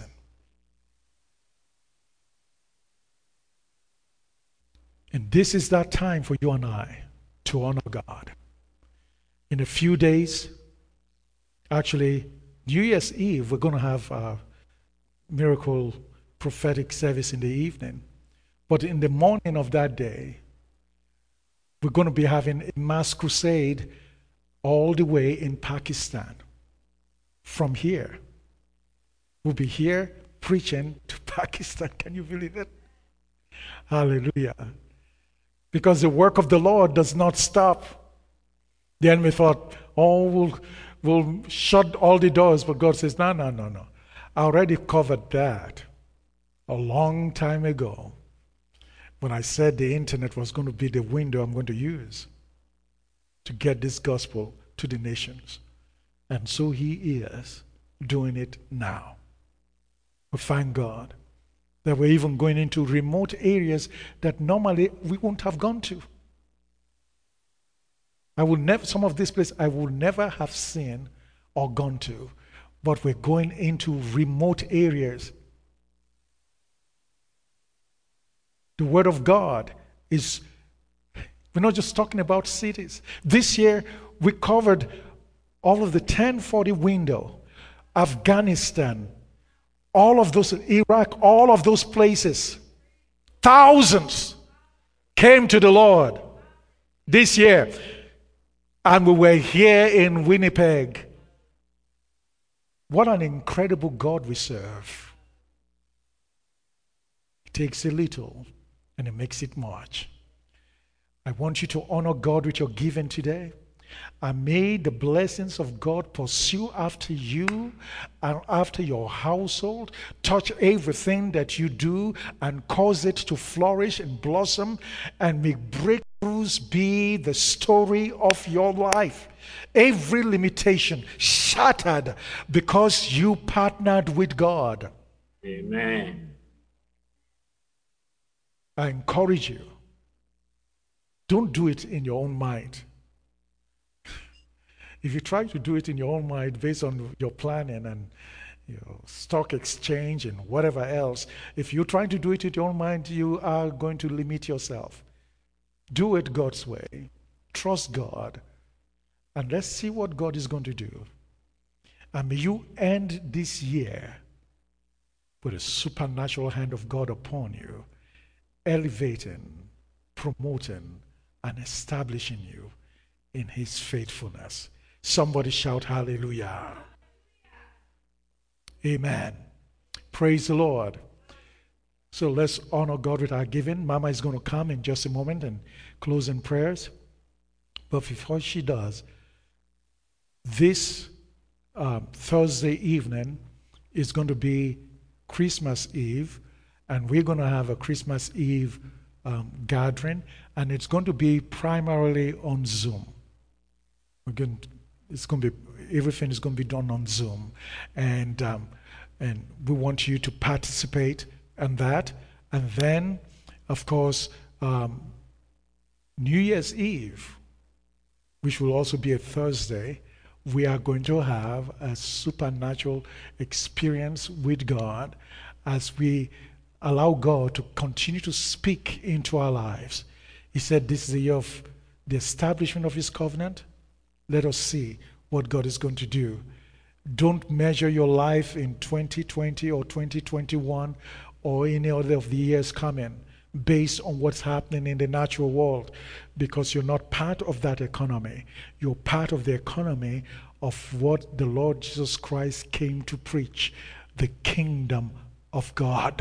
And this is that time for you and I to honor God. In a few days, actually, New Year's Eve, we're going to have a miracle prophetic service in the evening. But in the morning of that day, we're going to be having a mass crusade all the way in Pakistan. From here. We'll be here preaching to Pakistan. Can you believe it? Hallelujah. Because the work of the Lord does not stop. The enemy thought, oh, we'll shut all the doors. But God says, no. I already covered that a long time ago when I said the internet was going to be the window I'm going to use to get this gospel to the nations. And so he is doing it now. We thank God that we're even going into remote areas that normally we wouldn't have gone to. Some of these places I would never have seen or gone to, but we're going into remote areas. The Word of God is, we're not just talking about cities. This year we covered all of the 1040 window, Afghanistan, all of those, Iraq, all of those places. Thousands came to the Lord this year. And we were here in Winnipeg. What an incredible God we serve. It takes a little and it makes it much. I want you to honor God with your giving today. And may the blessings of God pursue after you and after your household, touch everything that you do and cause it to flourish and blossom, and may breakthroughs be the story of your life. Every limitation shattered because you partnered with God. Amen. I encourage you, don't do it in your own mind. If you try to do it in your own mind based on your planning and your stock exchange and whatever else, if you're trying to do it in your own mind, you are going to limit yourself. Do it God's way. Trust God. And let's see what God is going to do. And may you end this year with a supernatural hand of God upon you, elevating, promoting, and establishing you in His faithfulness. Somebody shout hallelujah. Amen. Praise the Lord. So let's honor God with our giving. Mama is going to come in just a moment and close in prayers. But before she does, this Thursday evening is going to be Christmas Eve, and we're going to have a Christmas Eve gathering, and it's going to be primarily on Zoom. Everything is going to be done on Zoom, and we want you to participate in that. And then, of course, New Year's Eve, which will also be a Thursday, we are going to have a supernatural experience with God as we allow God to continue to speak into our lives. He said this is the year of the establishment of His covenant. Let us see what God is going to do. Don't measure your life in 2020 or 2021 or any other of the years coming based on what's happening in the natural world, because you're not part of that economy. You're part of the economy of what the Lord Jesus Christ came to preach, the kingdom of God.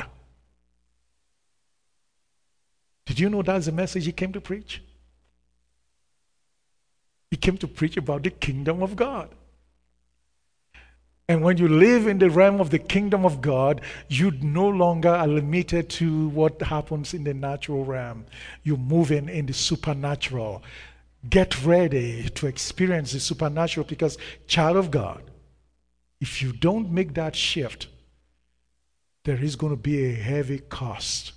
Did you know that's the message He came to preach? He came to preach about the kingdom of God. And when you live in the realm of the kingdom of God, you no longer are limited to what happens in the natural realm. You're moving in the supernatural. Get ready to experience the supernatural, because, child of God, if you don't make that shift, there is going to be a heavy cost.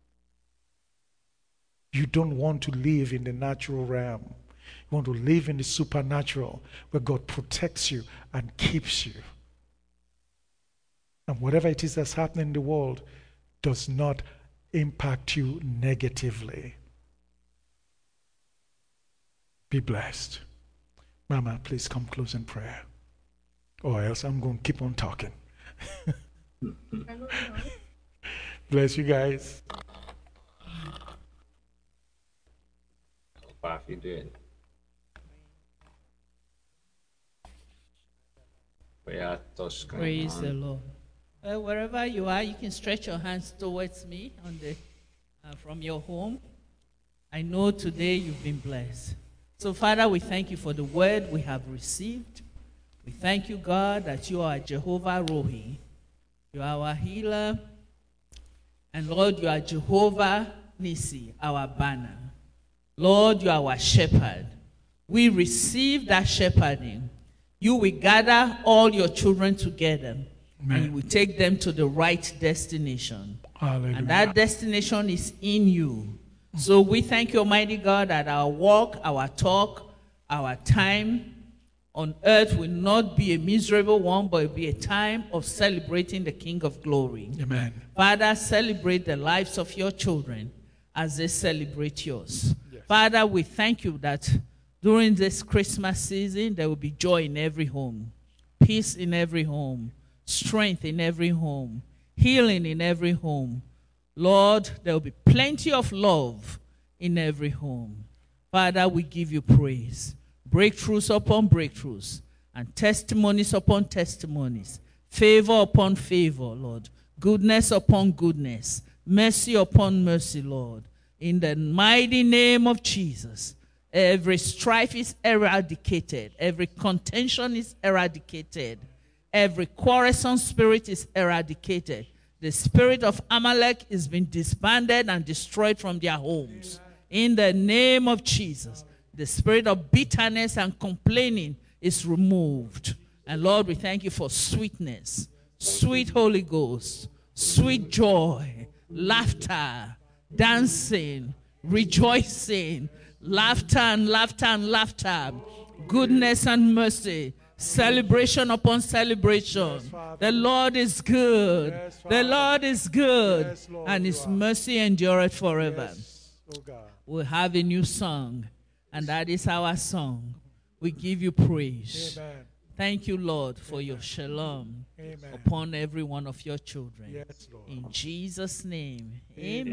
You don't want to live in the natural realm. You want to live in the supernatural, where God protects you and keeps you. And whatever it is that's happening in the world does not impact you negatively. Be blessed. Mama, please come close in prayer, or else I'm going to keep on talking. Bless you guys. Pafi doing? We are Toscan. Praise the Lord. Wherever you are, you can stretch your hands towards me from your home. I know today you've been blessed. So, Father, we thank you for the word we have received. We thank you, God, that you are Jehovah Rohi. You are our healer. And, Lord, you are Jehovah Nisi, our banner. Lord, you are our shepherd. We receive that shepherding. You will gather all your children together. Amen. And you will take them to the right destination. Hallelujah. And that destination is in you. So we thank you, Almighty God, that our walk, our talk, our time on earth will not be a miserable one, but it will be a time of celebrating the King of Glory. Amen. Father, celebrate the lives of your children as they celebrate yours. Yes. Father, we thank you that during this Christmas season, there will be joy in every home, peace in every home, strength in every home, healing in every home. Lord, there will be plenty of love in every home. Father, we give you praise. Breakthroughs upon breakthroughs and testimonies upon testimonies. Favor upon favor, Lord. Goodness upon goodness. Mercy upon mercy, Lord. In the mighty name of Jesus, every strife is eradicated. Every contention is eradicated. Every quarrelsome spirit is eradicated. The spirit of Amalek is being disbanded and destroyed from their homes. In the name of Jesus, the spirit of bitterness and complaining is removed. And Lord, we thank you for sweetness, sweet Holy Ghost, sweet joy, laughter, dancing, rejoicing, laughter and laughter and laughter, goodness and mercy, celebration upon celebration. Yes, Father. The Lord is good. Yes, The Father. Lord is good. Yes, Lord, And you his are. mercy endureth forever. Yes, oh God. We have a new song, and that is our song. We give you praise. Amen. Thank you, Lord, for your shalom Amen. upon every one of your children. Yes, Lord. In Jesus' name, Amen. amen.